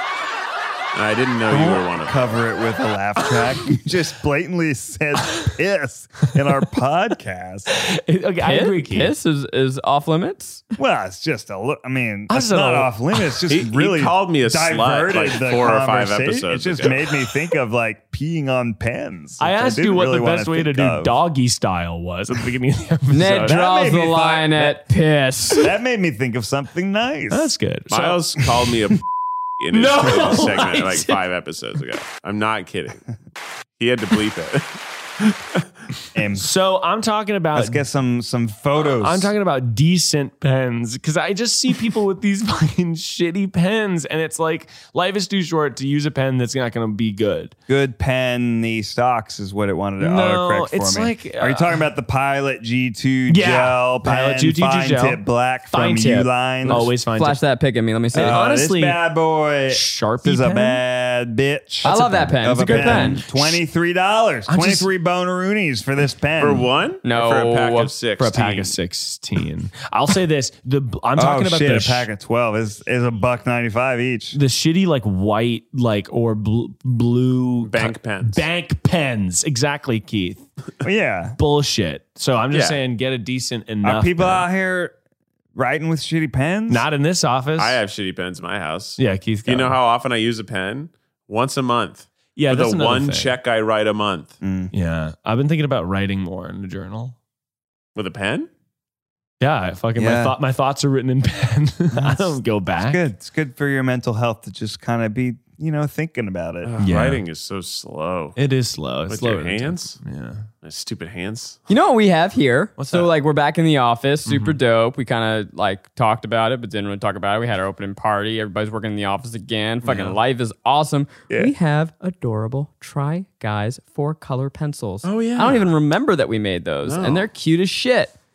And I didn't know you were one of them. Cover it with a laugh track. You just blatantly said piss in our podcast. Okay, I Piss, agree, Keith. Piss is, is off limits? Well, it's just a look. I mean, I it's don't not know. off limits. Just He- he really called me a slut, diverted like, the four or five conversation. episodes It just ago. made me think of like peeing on pens. I which asked you didn't what really the wanna best way to think do of. doggy style was at the beginning of the episode. Ned That draws made the me line find- at piss. That made me think of something nice. That's good. So- Miles called me a in his, No, in his segment I like didn't. five episodes ago. I'm not kidding. He had to bleep it. And so I'm talking about let's get some some photos. I'm talking about decent pens because I just see people with these fucking shitty pens, and it's like life is too short to use a pen that's not going to be good. good penny stocks is what it wanted to No, autocorrect for it's me. like, Are you uh, talking about the Pilot G two Yeah, gel Pilot pen, G two fine gel. tip black Fine from tip. Uline? Always fine. Flash that pic at me. Let me see. Oh, it. honestly, this bad boy Sharpie is a pen? bad bitch. I love that pen. Of It's a good pen. Twenty-three dollars. I'm just- Twenty-three boneroonies for this pen. For one? No, Or for a pack of six. for a pack of sixteen. I'll say this: the I'm talking oh about shit! the a pack of twelve is is a buck ninety-five each. the shitty like white like or bl- blue Bank pens. bank pens. Exactly, Keith. Well, yeah, Bullshit. So I'm just Yeah. saying, get a decent enough. are people pen. out here writing with shitty pens? Not in this office. I have shitty pens in my house. Yeah, Keith. You got know one. how often I use a pen? Once a month. Yeah, For that's the another one thing. check I write a month. Yeah, I've been thinking about writing more in the journal. With a pen? Yeah, I fucking my Yeah. thought my thoughts are written in pen. I That's- don't go back. Good. It's good for your mental health to just kind of be, you know, thinking about it. Ugh, Yeah. Writing is so slow. It is slow. It's With slower your than- hands? Yeah. My stupid hands. You know what we have here? What's so that? like we're back in the office, super dope. We kind of like talked about it, but didn't really talk about it. We had our opening party. Everybody's working in the office again. Fucking life is awesome. Yeah. We have adorable Try Guys four color pencils. Oh, yeah. I don't even remember that we made those, No. and they're cute as shit.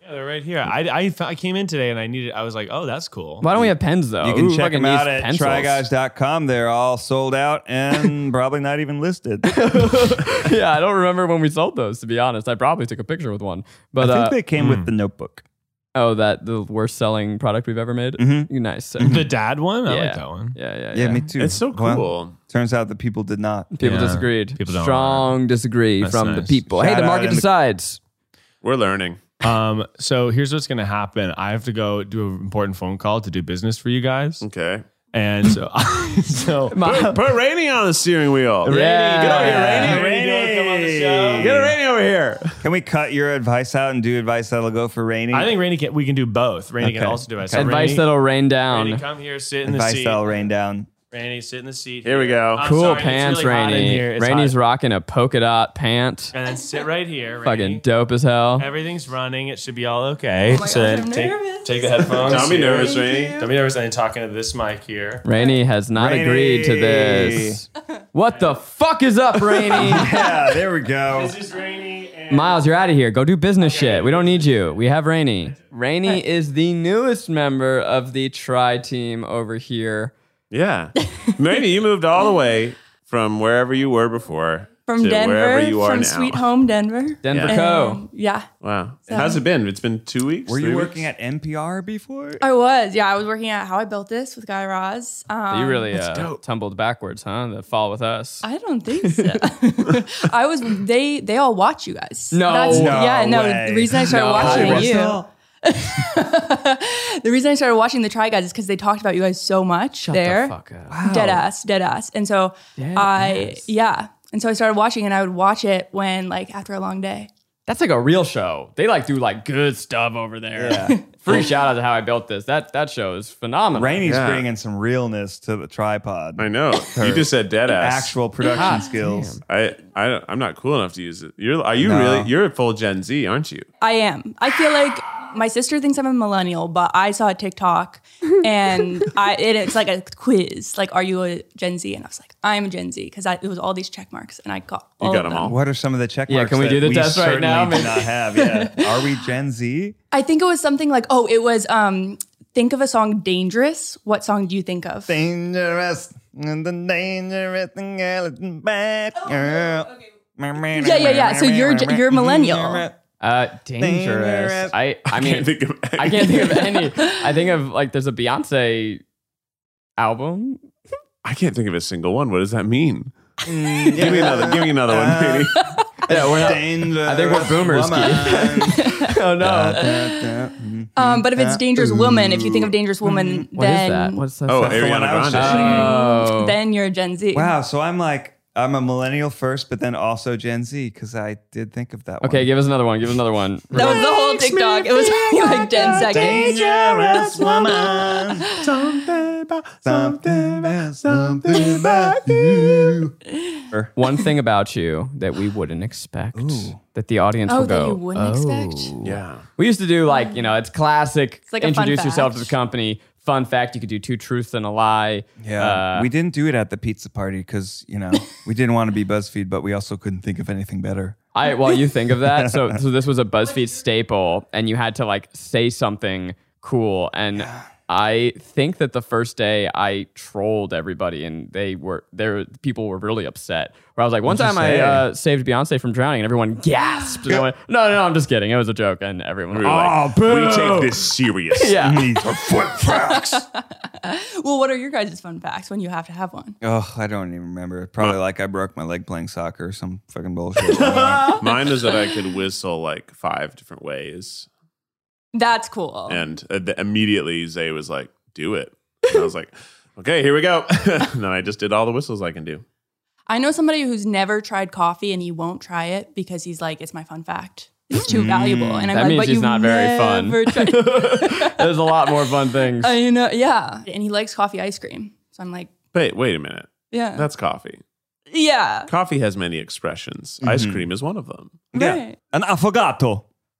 Yeah, they're right here. I, I, I came in today and I needed, I was like, oh, that's cool. Why don't we have pens though? You can Ooh, check fucking them out these at pencils. try guys dot com. They're all sold out and probably not even listed. Yeah, I don't remember when we sold those, to be honest. I probably took a picture with one. But I think uh, they came with the notebook. oh, that the worst selling product we've ever made? Mhm. Nice. The dad one? I yeah. like that one. Yeah, yeah, yeah. Yeah, me too. It's so Well, cool. turns out that people did not. People Yeah. disagreed. People don't Strong disagree That's from the nice. people. Shout hey, the out market in the- decides. We're learning. Um, so here's what's going to happen. I have to go do an important phone call to do business for you guys. Okay. And so, so Put, put Rainey on the steering wheel. Yeah. Rainey, get over here, Rainey. Rainey. you wanna come on the show? Get Rainey over here. Can we cut your advice out and do advice that'll go for Rainey? I think Rainey can, we can do both. Rainey can Okay. also do advice. So Advice Rainey, that'll rain down. Rainey, come here, sit in the advice seat. that'll rain down. Rainey, sit in the seat. Here we go. I'm Cool sorry, it's pants, really hot in Rainey. here. It's Rainey's hot. rocking a polka dot pant. And then sit right here. Fucking Rainey. dope as hell. Everything's running. It should be all okay. my so gosh, then I'm take, nervous. take the headphones. Don't be here. nervous, Rainey. Don't be nervous. I'm talking to this mic here. Rainey has not Rainey. agreed to this. What the fuck is up, Rainey? Yeah, there we go. This is Rainey. And Miles, you're out of here. Go do business shit. We don't need you. We have Rainey. Rainey is the newest member of the Tri team over here. Yeah. Rainey, you moved all the way from wherever you were before From to Denver, wherever you are from now. Sweet Home Denver. Denver Yeah. Co. And, yeah, Wow. How's it been? It's been two weeks? Were you three working weeks? at N P R before? I was. Yeah, I was working at How I Built This with Guy Raz. Um, You really uh, tumbled backwards, huh? The fall with us. I don't think so. I was. They they all watch you guys. No. That's, No yeah, no. way. The reason I started No. watching Russell? you. The reason I started watching the Try Guys is because they talked about you guys so much Shut there. the fuck up. Dead ass, dead ass. And so Dead I, ass. yeah. And so I started watching, and I would watch it when, like, after a long day. That's like a real show. They like do like good stuff over there. Yeah. Free shout out to How I Built This. That that show is phenomenal. Rainey's Yeah. bringing some realness to the tripod. I know. You just said dead ass. Actual production God skills. I, I, I'm not cool enough to use it. You're, are you No. really? You're a full Gen Z, aren't you? I am. I feel like my sister thinks I'm a millennial, but I saw a TikTok and I it, it's like a quiz. Like, are you a Gen Z? And I was like, I'm a Gen Z because it was all these check marks, and I got all got of them all. What are some of the check Yeah, marks can we that do the we test right now? certainly do not have? Yeah. Are we Gen Z? I think it was something like, oh, it was um, think of a song dangerous. What song do you think of? Dangerous and the dangerous thing is bad girl. Yeah, yeah, yeah. So you're you're millennial. Uh, dangerous. Dangerous. I I mean Can't think of any. I can't think of any. I think of like there's a Beyonce album. I can't think of a single one. What does that mean? Give me another. Give me another one, Uh, Rainey. Yeah, we're not. Dangerous I think we're boomers, woman. Oh no. Um, but if it's dangerous woman, if you think of dangerous woman, What is then that? What's that? Oh, That's the one Ariana I was Grande. just thinking. Oh. then you're a Gen Z. Wow, so I'm like, I'm a millennial first, but then also Gen Z because I did think of that one. Okay, give us another one. Give us another one. That was the whole TikTok. It was like ten seconds. Dangerous woman. Something about something about something about you. One thing about you that we wouldn't expect that the audience Oh, will that go. you wouldn't "Oh." expect? Yeah. We used to do like, you know, it's classic. It's like a fun introduce yourself to fact. the company. Fun fact, you could do two truths and a lie. Yeah, Uh, we didn't do it at the pizza party because you know we didn't want to be BuzzFeed, but we also couldn't think of anything better. I while you think of that, so so this was a BuzzFeed staple, and you had to like say something cool. And I think that the first day I trolled everybody, and they were there. People were really upset. Where I was like, one What'd time you I say? uh, saved Beyonce from drowning, and everyone gasped. And I went, no, no, no, I'm just kidding. It was a joke, and everyone. We were oh, like, boo. we take this serious. Yeah. These are foot facts. Well, what are your guys' fun facts when you have to have one? Oh, I don't even remember. Probably like I broke my leg playing soccer or some fucking bullshit. Mine was that I could whistle like five different ways. That's cool. And uh, th- immediately Zay was like, do it. And I was like, okay, here we go. And then I just did all the whistles I can do. I know somebody who's never tried coffee and he won't try it because he's like, it's my fun fact. It's too valuable. And I'm That like, means but he's you not very fun. never tried- There's a lot more fun things. I know, yeah. And he likes coffee ice cream. So I'm like, Wait, wait a minute. yeah. That's coffee. yeah. Coffee has many expressions. Ice cream is one of them. Yeah. Right. An affogato.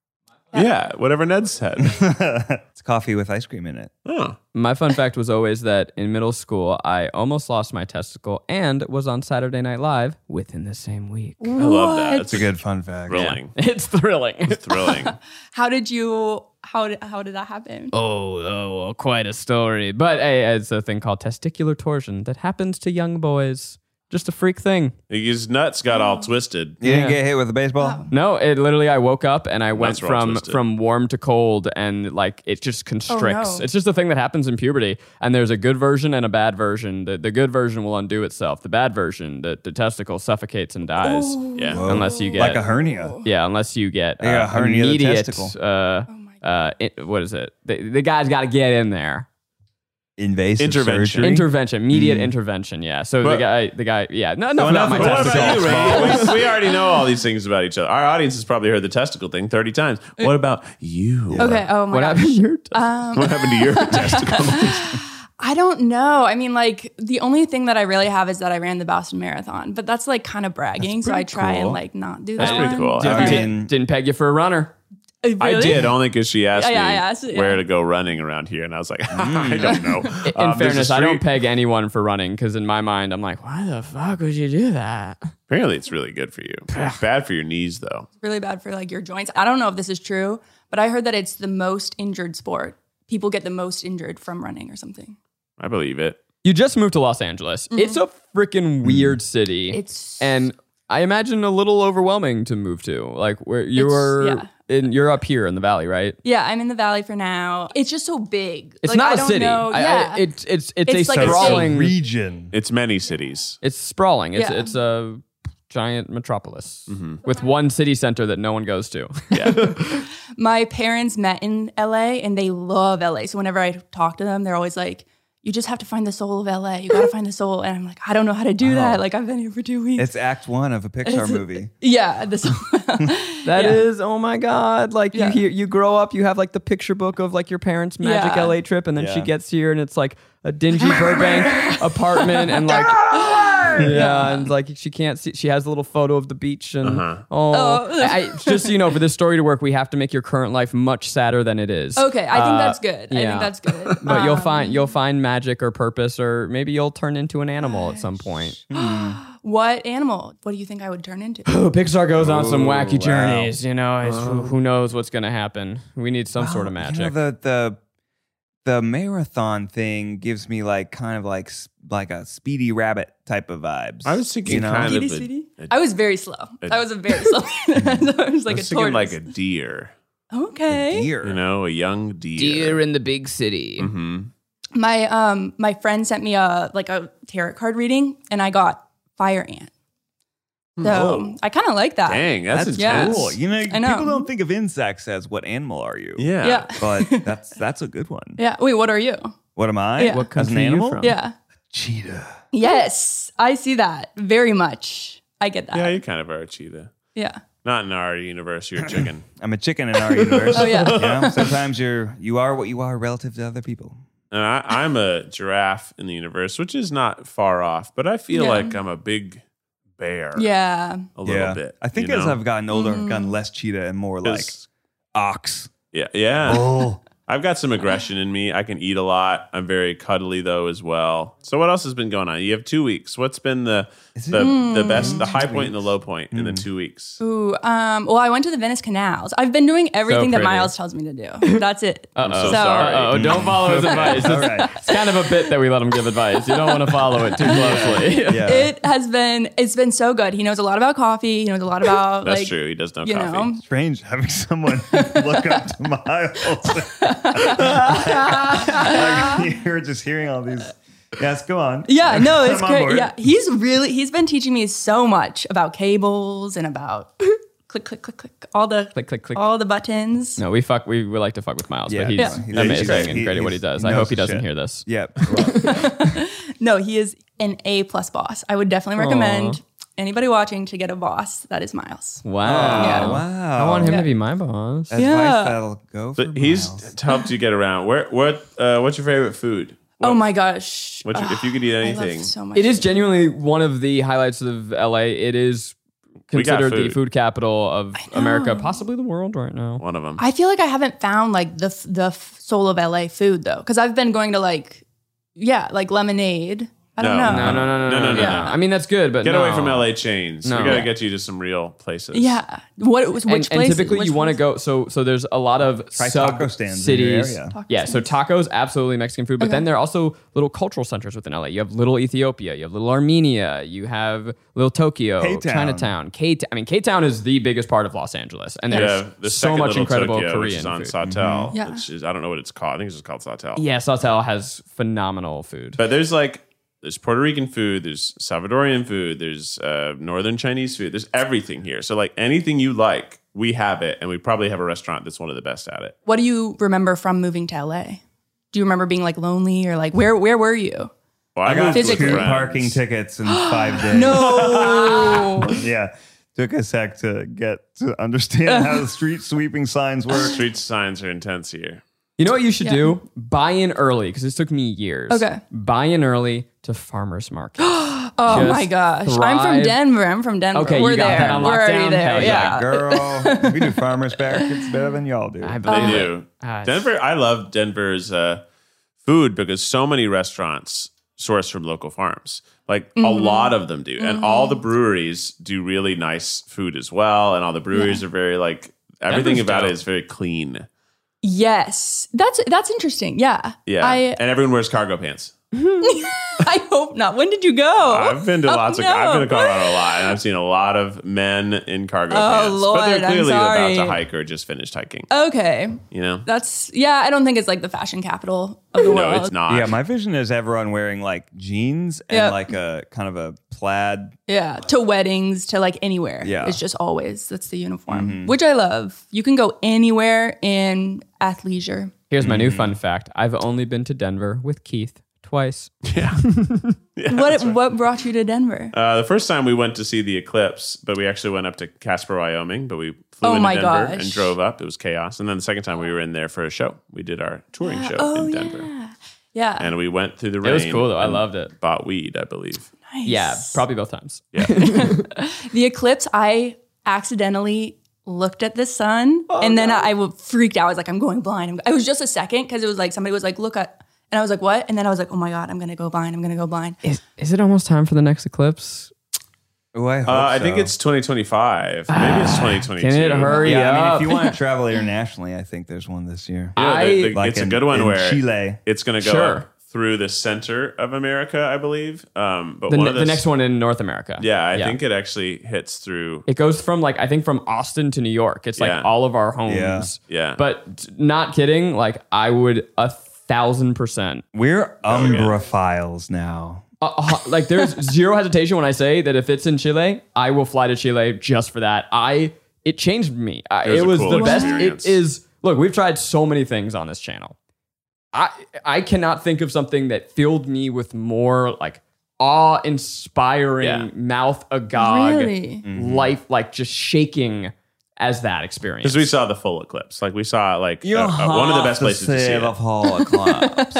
Yeah, whatever Ned said. It's coffee with ice cream in it. Oh. My fun fact was always that in middle school, I almost lost my testicle and was on Saturday Night Live within the same week. I love that. That's a good fun fact. Thrilling. It's thrilling. It's thrilling. How did you? How did how did that happen? Oh, oh, quite a story. But hey, it's a thing called testicular torsion that happens to young boys. Just a freak thing. His nuts got all twisted. You didn't Yeah. get hit with a baseball? No, it literally, I woke up and I went Nuts were all from twisted. from warm to cold and like it just constricts. no. It's just a thing that happens in puberty. And there's a good version and a bad version. The, the good version will undo itself. The bad version, the, the testicle suffocates and dies. Yeah. Whoa. Unless you get Like a hernia. Yeah, unless you get Yeah, uh, hernia of the immediate. testicle. Uh, uh, it, what is it? The, the guy's got to get in there. Invasive Intervention. surgery. Intervention, immediate intervention. Yeah. So the But- guy, the guy, yeah. No, no, So not enough my about- What testicle. about you, Ray? we, we already know all these things about each other. Our audience has probably heard the testicle thing thirty times. What about you? Okay. Oh my What gosh. happened to your testicle? Um, What happened to your testicle? I don't know. I mean, like the only thing that I really have is that I ran the Boston Marathon, but that's like kind of bragging. So I try cool. and like not do That's that. pretty one. cool. Did- I Didn't- mean- didn't peg you for a runner. Uh, I really? did only because she asked Yeah, me I asked, yeah. where to go running around here, and I was like, I don't know. In Um, there's a fairness, I don't street- peg anyone for running because in my mind, I'm like, why the fuck would you do that? Apparently, it's really good for you. Bad for your knees, though. Really bad for like your joints. I don't know if this is true, but I heard that it's the most injured sport. People get the most injured from running or something. I believe it. You just moved to Los Angeles. It's a freaking weird city. Mm-hmm. It's and I imagine a little overwhelming to move to. Like where you're yeah. in, you're up here in the valley, right? yeah. I'm in the valley for now. It's just so big. It's Like, not I a don't city. know- I- I- yeah. it's it's it's, It's a like a sprawling. region. It's many cities. It's sprawling. It's Yeah. it's a giant metropolis with one city center that no one goes to. Yeah. My parents met in L A and they love L A. So whenever I talk to them, they're always like, you just have to find the soul of L A. You got to find the soul. And I'm like, I don't know how to do that. Like, I've been here for two weeks. It's act one of a Pixar movie. yeah. The soul. That Yeah. is, oh my God. Like Yeah. you hear, you grow up, you have like the picture book of like your parents' magic Yeah. L A trip, and then she Yeah. gets here and it's like a dingy Burbank apartment and like, yeah, and like she can't see, she has a little photo of the beach and Uh-huh. oh, Oh. I, just so you know, for this story to work, we have to make your current life much sadder than it is. Okay. I think Uh, that's good. I yeah. think that's good. But you'll Um, find you'll find magic or purpose, or maybe you'll turn into an animal at some point. What animal? What do you think I would turn into? Oh, Pixar goes on some wacky wow. journeys. You know, it's, who, who knows what's going to happen? We need some sort of Well, magic. You know, the the the marathon thing gives me like kind of like s- like a Speedy Rabbit type of vibes. I was thinking You know? kind Speedy, of a, Speedy? a- I was very slow. a- I was a very slow. I was like I a was thinking like a tortoise. deer. Okay. deer. You know, a young deer. in the big city. hmm My um my friend sent me a like a tarot card reading, and I got fire ant. So Oh. I kind of like that. Dang, that's, That's intense. cool. You know, I know. people don't think of insects as what animal are you? Yeah. Yeah. But that's that's a good one. Yeah. Wait, what are you? What am I? Yeah. What As an country are you animal? from? Yeah. Cheetah. Yes, I see that very much. I get that. Yeah, you kind of are a cheetah. Yeah. Not in our universe. You're a chicken. I'm a chicken in our universe. Oh, yeah. You know, sometimes you're you are what you are relative to other people. And I, I'm a giraffe in the universe, which is not far off, but I feel Yeah. like I'm a big bear. Yeah. A little bit. I think you as know? I've gotten older, Mm. I've gotten less cheetah and more like 'Cause- ox. Yeah. Yeah. Bull. I've got some aggression in me. I can eat a lot. I'm very cuddly though as well. So what else has been going on? You have two weeks. What's been the Is it- the, Hmm. the best, the high point and the low point in the two weeks? Ooh. Um. Well, I went to the Venice canals. I've been doing everything that pretty. Miles tells me to do. That's it. I'm so, So- sorry. Oh, don't follow his advice. All It's, right. it's kind of a bit that we let him give advice. You don't want to follow it too closely. Yeah. It has been. It's been so good. He knows a lot about coffee. He knows a lot about That's like. true. He does know You coffee. know. Strange having someone look up to Miles. Like, you're just hearing all these. Yes, go on. Yeah. No, it's I'm on great. board. Yeah. He's really. He's been teaching me so much about cables and about click, click, click, click. All the Click, click, click. all the buttons. No, we fuck. We, we like to fuck with Miles, Yeah. but he's Yeah. He's- amazing he's- and he- great at what he he's- does. he I knows hope he his doesn't shit. hear this. Yep. No, he is an A plus boss. I would definitely recommend anybody watching to get a boss. That is Miles. Wow. Yeah. Wow. I want him Yeah. to be my boss. Advice Yeah. that'll go for So he's Miles. helped you get around. Where what uh, what's your favorite food? What, Oh my gosh. What's your, if you could eat I love anything? so much. It is food. genuinely one of the highlights of L A. It is considered the food. food capital of America, possibly the world right now. One of them. I feel like I haven't found like the f- the f- soul of L A food though, because I've been going to like, yeah, like Lemonade. I don't No. know. No, no, no, no, No, no, no, Yeah. I mean, that's good, but Get no. away from L A chains. No. We got to Yeah. get you to some real places. Yeah. What which And, and places? typically, Which you want to places? go. So, so there's a lot of Try sub taco stands in your cities. area. Taco Yeah, so tacos, absolutely Mexican food. But Okay. then there are also little cultural centers within L A. You have Little Ethiopia, you have Little Armenia, you have Little Tokyo, K-Town. Chinatown. K. I mean, K Town is the biggest part of Los Angeles, and Yeah, there's the so second much little incredible Tokyo, Korean which is on food. Sawtelle, Yeah. which is I don't know what it's called. I think it's just called Sawtelle. Yeah, Sawtelle has phenomenal food. But there's like there's Puerto Rican food, there's Salvadorian food, there's uh, Northern Chinese food. There's everything here. So like anything you like, we have it, and we probably have a restaurant that's one of the best at it. What do you remember from moving to L A? Do you remember being like lonely or like where where were you? Well, I got moved with physically. two friends. parking tickets in five days. No. Yeah. Took a sec to get to understand how the street sweeping signs work. Street signs are intense here. You know what you should Yeah. do? Buy in early, because this took me years. Okay. Buy in early to farmers market. Oh Just my gosh. I'm thrive. from Denver. I'm from Denver. Okay, you We're got there. that on We're already lockdown? there. Hell yeah. Yeah. Girl, we do farmers markets better than y'all do. I They believe it. do. Ah, Denver, I love Denver's uh, food because so many restaurants source from local farms. Like a lot of them do. And all the breweries do really nice food as well. And all the breweries are very like, everything Denver's about dope. it is very clean. Yes. That's that's interesting. Yeah. Yeah. I and everyone wears cargo pants. I hope not. When did you go? I've been to Oh, lots of, no. I've been to Colorado a lot, and I've seen a lot of men in cargo Oh, pants. but Lord, they're I'm clearly about sorry. to hike or just finished hiking. Okay. You know? That's yeah, I don't think it's like the fashion capital of the No, world. it's not. Yeah, my vision is everyone wearing like jeans and Yep. like a kind of a plaid. Yeah, to weddings, to like anywhere. Yeah. It's just always that's the uniform, which I love. You can go anywhere in athleisure. Here's my new fun fact. I've only been to Denver with Keith twice. Yeah. Yeah, what that's right. what brought you to Denver? Uh, the first time we went to see the eclipse, but we actually went up to Casper, Wyoming, but we flew Oh into my Denver gosh. and drove up. It was chaos. And then the second time we were in there for a show. We did our touring show oh in Denver. yeah, yeah. And we went through the rain. It was cool, though. I and loved it. Bought weed, I believe. Nice. Yeah, probably both times. Yeah. The eclipse. I accidentally looked at the sun, and then I, I w- freaked out. I was like, I'm going blind. I'm, it was just a second because it was like somebody was like, look at, and I was like, what? And then I was like, oh my god, I'm gonna go blind. I'm gonna go blind. Is, is it almost time for the next eclipse? Oh, I, hope Uh, I so. think it's twenty twenty-five. Maybe it's twenty twenty-two. Can it hurry Yeah, I mean, up? if you want to travel internationally, I think there's one this year. Yeah, I- the- the- Like it's in- a good one in where Chile. it's going to go Sure. up through the center of America, I believe. Um, but The, one ne- of the the next one in North America. Yeah, I think it actually hits through. It goes from like I think from Austin to New York. It's like Yeah. all of our homes. Yeah. Yeah. But t- not kidding. Like I would a thousand percent. We're Oh, yeah. Umbrophiles now. Uh, uh, like there's zero hesitation when I say that if it's in Chile, I will fly to Chile just for that. I it changed me. I, It was it a was cool the best. experience. It is. Look, we've tried so many things on this channel. I I cannot think of something that filled me with more like awe-inspiring, Yeah. mouth agog, Really? life like just shaking as that experience. Because we saw the full eclipse. Like we saw like uh, uh, one of the best places to see it. whole eclipse.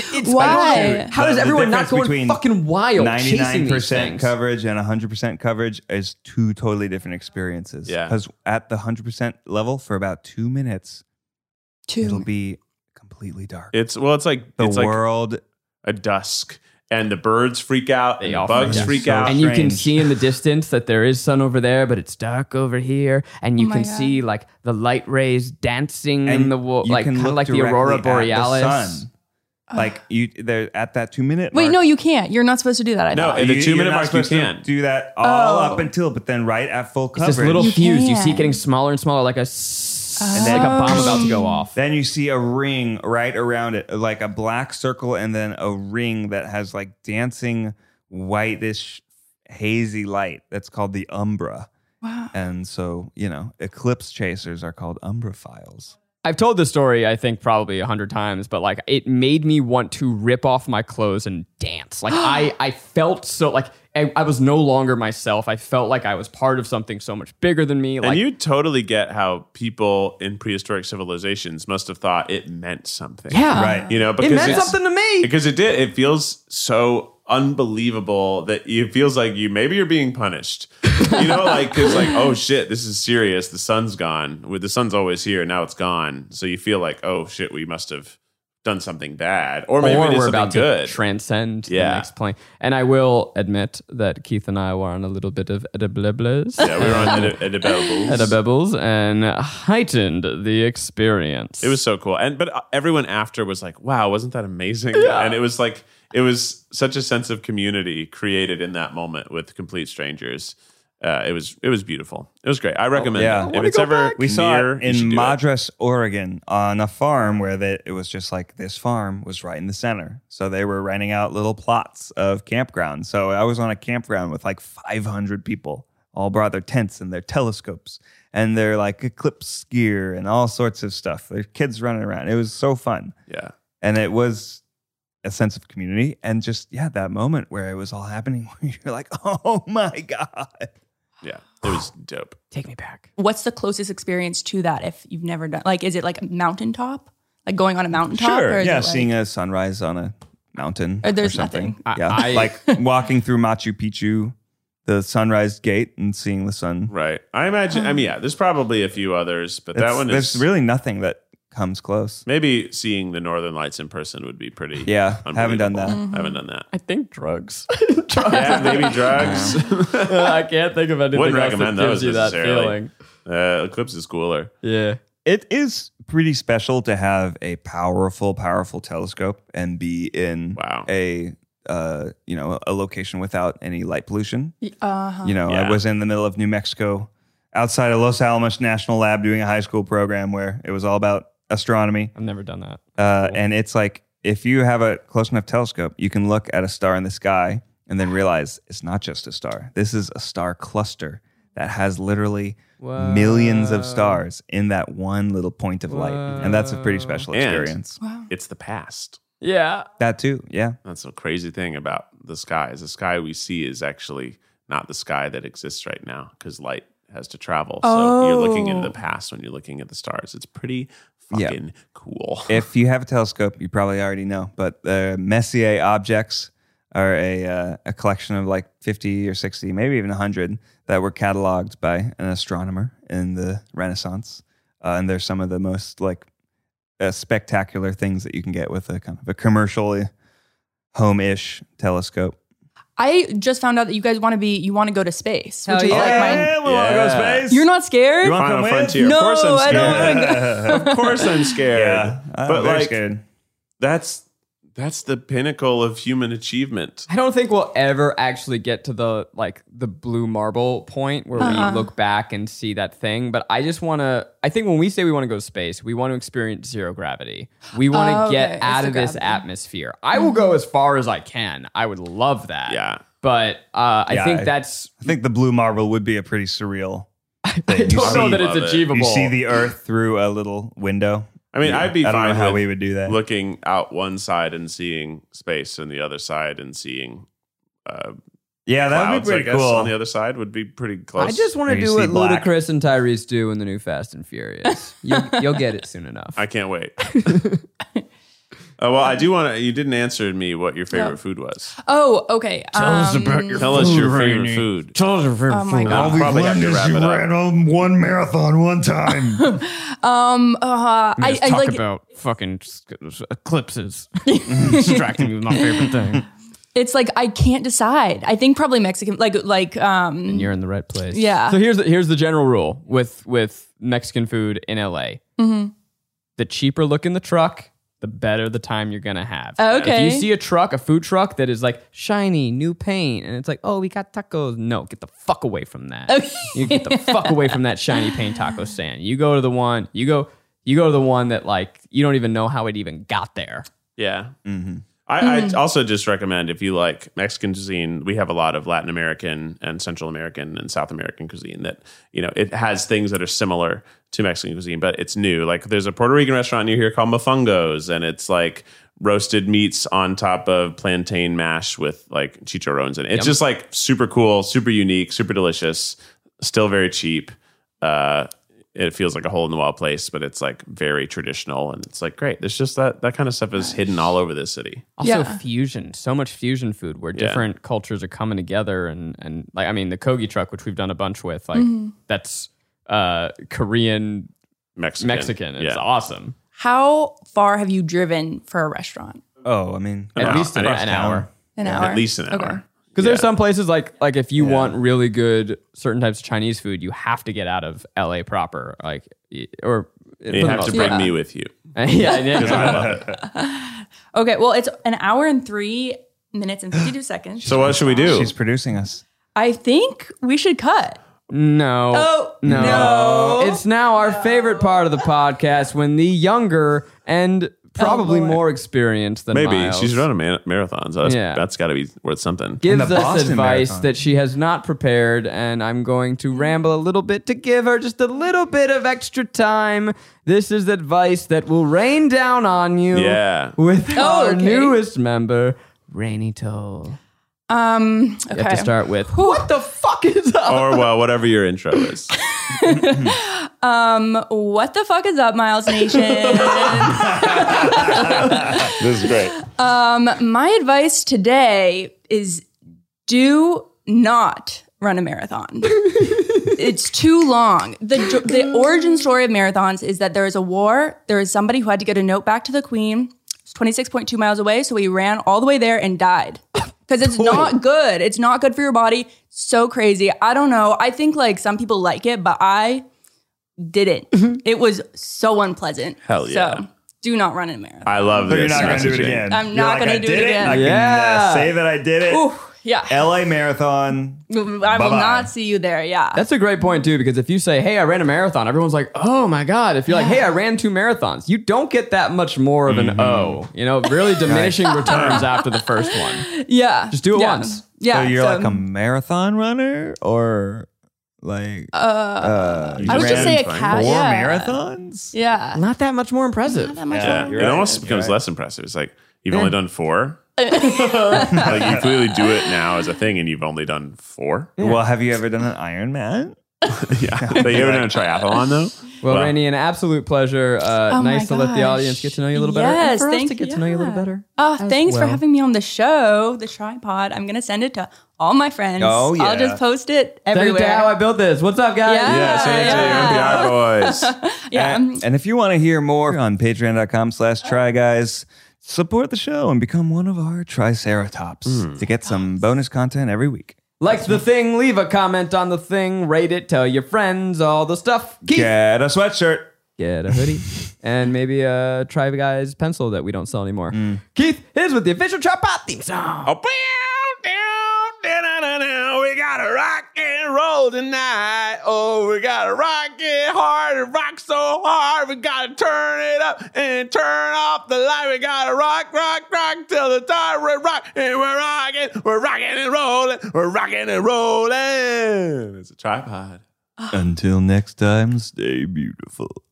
Why? How does The everyone not difference go between fucking wild chasing ninety-nine these percent things? coverage and one hundred percent coverage is two totally different experiences. Yeah. Because at the one hundred percent level for about two minutes, it'll Two. be completely dark. It's well, it's like the it's like world. a dusk, and the birds freak out, They and all the bugs freak out. freak So out. And you can strange. see in the distance that there is sun over there, but it's dark over here. And you Oh my can God. see like the light rays dancing in And the wall, you like can kind of look like the directly aurora at the borealis. sun. Like you, they're at that two minute. Wait, mark. no, you can't. You're not supposed to do that. I No, thought. in the You- two you're minute not mark, you supposed to can. do that all Oh. up until, but then right at full It's coverage. this little You fuse. You see it can't. getting smaller and smaller, like a s- And then- like a bomb about to go off. Then you see a ring right around it, like a black circle, and then a ring that has like dancing whitish, hazy light. That's called the umbra. Wow. And so, you know, eclipse chasers are called umbrophiles. I've told this story, I think, probably a hundred times, but like it made me want to rip off my clothes and dance. Like I, I felt so like I, I was no longer myself. I felt like I was part of something so much bigger than me. Like And you totally get how people in prehistoric civilizations must have thought it meant something. yeah, Right. You know, it because meant it's- something to me. Because it did. It feels so unbelievable that it feels like you maybe you're being punished. You know, like because like oh shit, this is serious. The sun's gone. With the sun's always here, now it's gone. So you feel like oh shit, we must have done something bad, or maybe or we did we're something about good. to transcend Yeah. the next plane. And I will admit that Keith and I were on a little bit of edibles. Yeah, we were on edi- edibles. edibles and heightened the experience. It was so cool, and but everyone after was like, "Wow, wasn't that amazing?" And it was like it was such a sense of community created in that moment with complete strangers. Uh, it was it was beautiful. It was great. I recommend yeah. it. If it's ever We saw near, it you in should do it. Madras, Oregon, on a farm where they, it was just like this farm was right in the center. So they were renting out little plots of campground. So I was on a campground with like five hundred people, all brought their tents and their telescopes and their like eclipse gear and all sorts of stuff. Their kids running around. It was so fun. Yeah. And it was a sense of community and just, yeah, that moment where it was all happening where you're like, oh my God. Yeah, it was dope. Take me back. What's the closest experience to that if you've never done? Like, is it like a mountaintop? Like going on a mountaintop? Sure. Or is Yeah, it like, seeing a sunrise on a mountain Or or, there's something. nothing. Yeah, I- I- like walking through Machu Picchu, the sunrise gate, and seeing the sun. Right. I imagine. I mean, yeah. There's probably a few others, but that It's- one there's is really nothing that comes close. maybe seeing the Northern Lights in person would be pretty. Yeah, haven't done that. unbelievable. Haven't done that. I think drugs. Yeah, maybe drugs. I can't think of anything Wouldn't else that recommend gives those you that necessarily. feeling. Uh, Eclipse is cooler. Yeah. It is pretty special to have a powerful, powerful telescope and be in Wow. a uh, you know a location without any light pollution. Uh-huh. You know, Yeah. I was in the middle of New Mexico, outside of Los Alamos National Lab, doing a high school program where it was all about astronomy. I've never done that. Uh, and it's like if you have a close enough telescope, you can look at a star in the sky and then realize it's not just a star. This is a star cluster that has literally millions of stars in that one little point of light. And that's a pretty special And- experience. It's the past. Yeah. That too, yeah. That's the crazy thing about the sky. Is the sky we see is actually not the sky that exists right now because light has to travel. So you're looking into the past when you're looking at the stars. It's pretty Yeah. fucking cool. If you have a telescope, you probably already know, but the Messier objects are a uh, a collection of like fifty or sixty, maybe even one hundred that were cataloged by an astronomer in the Renaissance. Uh, and they're some of the most like uh, spectacular things that you can get with a kind of a commercial home-ish telescope. I just found out that you guys want to be, you want to go to space, which Hell is yeah. like my. we want to go to Yeah. space. You're not scared? You want- Final come with? frontier. No, of course I'm I scared. don't want to go. Of course I'm scared. Yeah, I'm but very like scared. that's that's the pinnacle of human achievement. I don't think we'll ever actually get to the like the blue marble point where Uh-huh. we look back and see that thing. But I just want to. I think when we say we want to go to space, we want to experience zero gravity. We want to Oh, get okay. out It's of the this gravity. atmosphere. I will go as far as I can. I would love that. Yeah. But uh, I Yeah, think I- that's. I think the blue marble would be a pretty surreal I thing. don't You know see- that it's Love it. achievable. You see the Earth through a little window. I mean, Yeah. I'd be I don't fine know how with we would do that. looking out one side and seeing space, and the other side and seeing uh, Yeah, that would clouds. be I pretty guess cool. on the other side would be pretty close. I just want Or to you do see what black. Ludacris and Tyrese do in the new Fast and Furious. You'll, you'll get it soon enough. I can't wait. Oh, well, I do want to. You didn't answer me what your favorite No. food was. Oh, okay. Tell us Um, about your Tell us your favorite food. Tell us your favorite Oh my food. God. I'll probably have to wrap it up. on one marathon one time. Um, uh, I, Let's I talk like. about fucking eclipses. Distracting me with my favorite thing. It's like I can't decide. I think probably Mexican. Like, like, um, And you're in the right place. Yeah. So here's the, here's the general rule with with Mexican food in L A. Mm-hmm. The cheaper looking the truck, the better the time you're gonna have. Okay. If you see a truck, a food truck that is like shiny, new paint, and it's like, oh, we got tacos. No, get the fuck away from that. Okay. You get the fuck away from that shiny paint taco stand. You go to the one. You go. You go to the one that like you don't even know how it even got there. Yeah. Mm-hmm. I, I also just recommend if you like Mexican cuisine, we have a lot of Latin American and Central American and South American cuisine that, you know, it has things that are similar to Mexican cuisine, but it's new. Like there's a Puerto Rican restaurant near here called Mofungos, and it's like roasted meats on top of plantain mash with like chicharrones. And it's Yum. just like super cool, super unique, super delicious, still very cheap. Uh, it feels like a hole in the wall place, but it's like very traditional, and it's like great. There's just that that kind of stuff is hidden all over this city. Also Yeah. fusion, so much fusion food where Yeah. different cultures are coming together and and like I mean the Kogi truck, which we've done a bunch with, like that's uh, Korean Mexican, Mexican. It's yeah. awesome. How far have you driven for a restaurant? Oh, I mean, At hour- least an, an an hour. hour. An Yeah, hour? at least an hour. Okay. Because Yeah. there's some places like like if you Yeah. want really good certain types of Chinese food, you have to get out of L A proper, like y- or You have to bring Yeah. me with you. yeah, yeah. Because I love it. Okay, well, it's an hour and three minutes and fifty-two seconds. So what should we do? she's producing us. I think we should cut. No. Oh, no. no. It's now our favorite part of the podcast when the younger and probably Oh, boy. more experienced than Maybe Miles she's running man- marathons. That's, Yeah. that's got to be worth something. gives In the us Boston advice Marathon. that she has not prepared, and I'm going to ramble a little bit to give her just a little bit of extra time. This is advice that will rain down on you Yeah. with Oh, our okay. newest member, Rainy Toll. Um, okay. You have to start with, what the fuck is up? Or well, whatever your intro is. Um, what the fuck is up, Miles Nation? This is great. um, my advice today is do not run a marathon. It's too long. The the origin story of marathons is that there is a war. There is somebody who had to get a note back to the queen. It's twenty-six point two miles away, so he ran all the way there and died. Because it's not good. It's not good for your body. So crazy. I don't know. I think like some people like it, but I didn't. It was so unpleasant. Hell yeah. So do not run a marathon. I love But this. you're not going to do it messaging. again. I'm You're not like, gonna I do did it again. I can Yeah. uh, say that I did it. Ooh, yeah. L A Marathon. I will Bye-bye. not see you there. Yeah. That's a great point too, because if you say, "Hey, I ran a marathon," everyone's like, "Oh my god!" If you're like, "Hey, I ran two marathons," you don't get that much more of an O. You know, really diminishing returns after the first one. yeah. Just do it yeah. once. Yeah. So you're so- like a marathon runner or like Uh, uh, you I would just ran say a fine. cat. four Yeah. marathons? Yeah. Not that much more impressive. Not that much Yeah, more. you're It right. almost You're becomes right. less impressive. It's like you've only done four. Like you clearly do it now as a thing, and you've only done four. Well, have you ever done an Iron Man? Yeah. But you ever done a triathlon though? Well, Wow. Rainey, an absolute pleasure. Uh, Oh my nice to let the gosh. audience get to know you a little better. And Yes, for us thank to get you. to know you a little Yeah. better. Oh, thanks for well. having me on the show, the tripod. I'm gonna send it to all my friends. Oh, yeah. I'll just post it Send it everywhere. to how I built this. What's up, guys? Yeah. Yeah, say it to your Yeah. N P R boys. yeah. And, and if you want to hear more on patreon.com slash try guys, support the show and become one of our Triceratops to get some bonus content every week. Like the thing, leave a comment on the thing, rate it, tell your friends, all the stuff. Keith, Get a sweatshirt. get a hoodie, and maybe a Try Guys pencil that we don't sell anymore. Keith, here's with the official Tripod theme song. Oh, down, down, down, down, down. We gotta rock and roll tonight. Oh, we gotta rock it hard and rock so hard. We gotta turn it up and turn off the light. We gotta rock, rock, rock till the time we rock. And we're rocking, we're rocking and rolling, we're rocking and rolling. It's a tripod. Until next time, stay beautiful.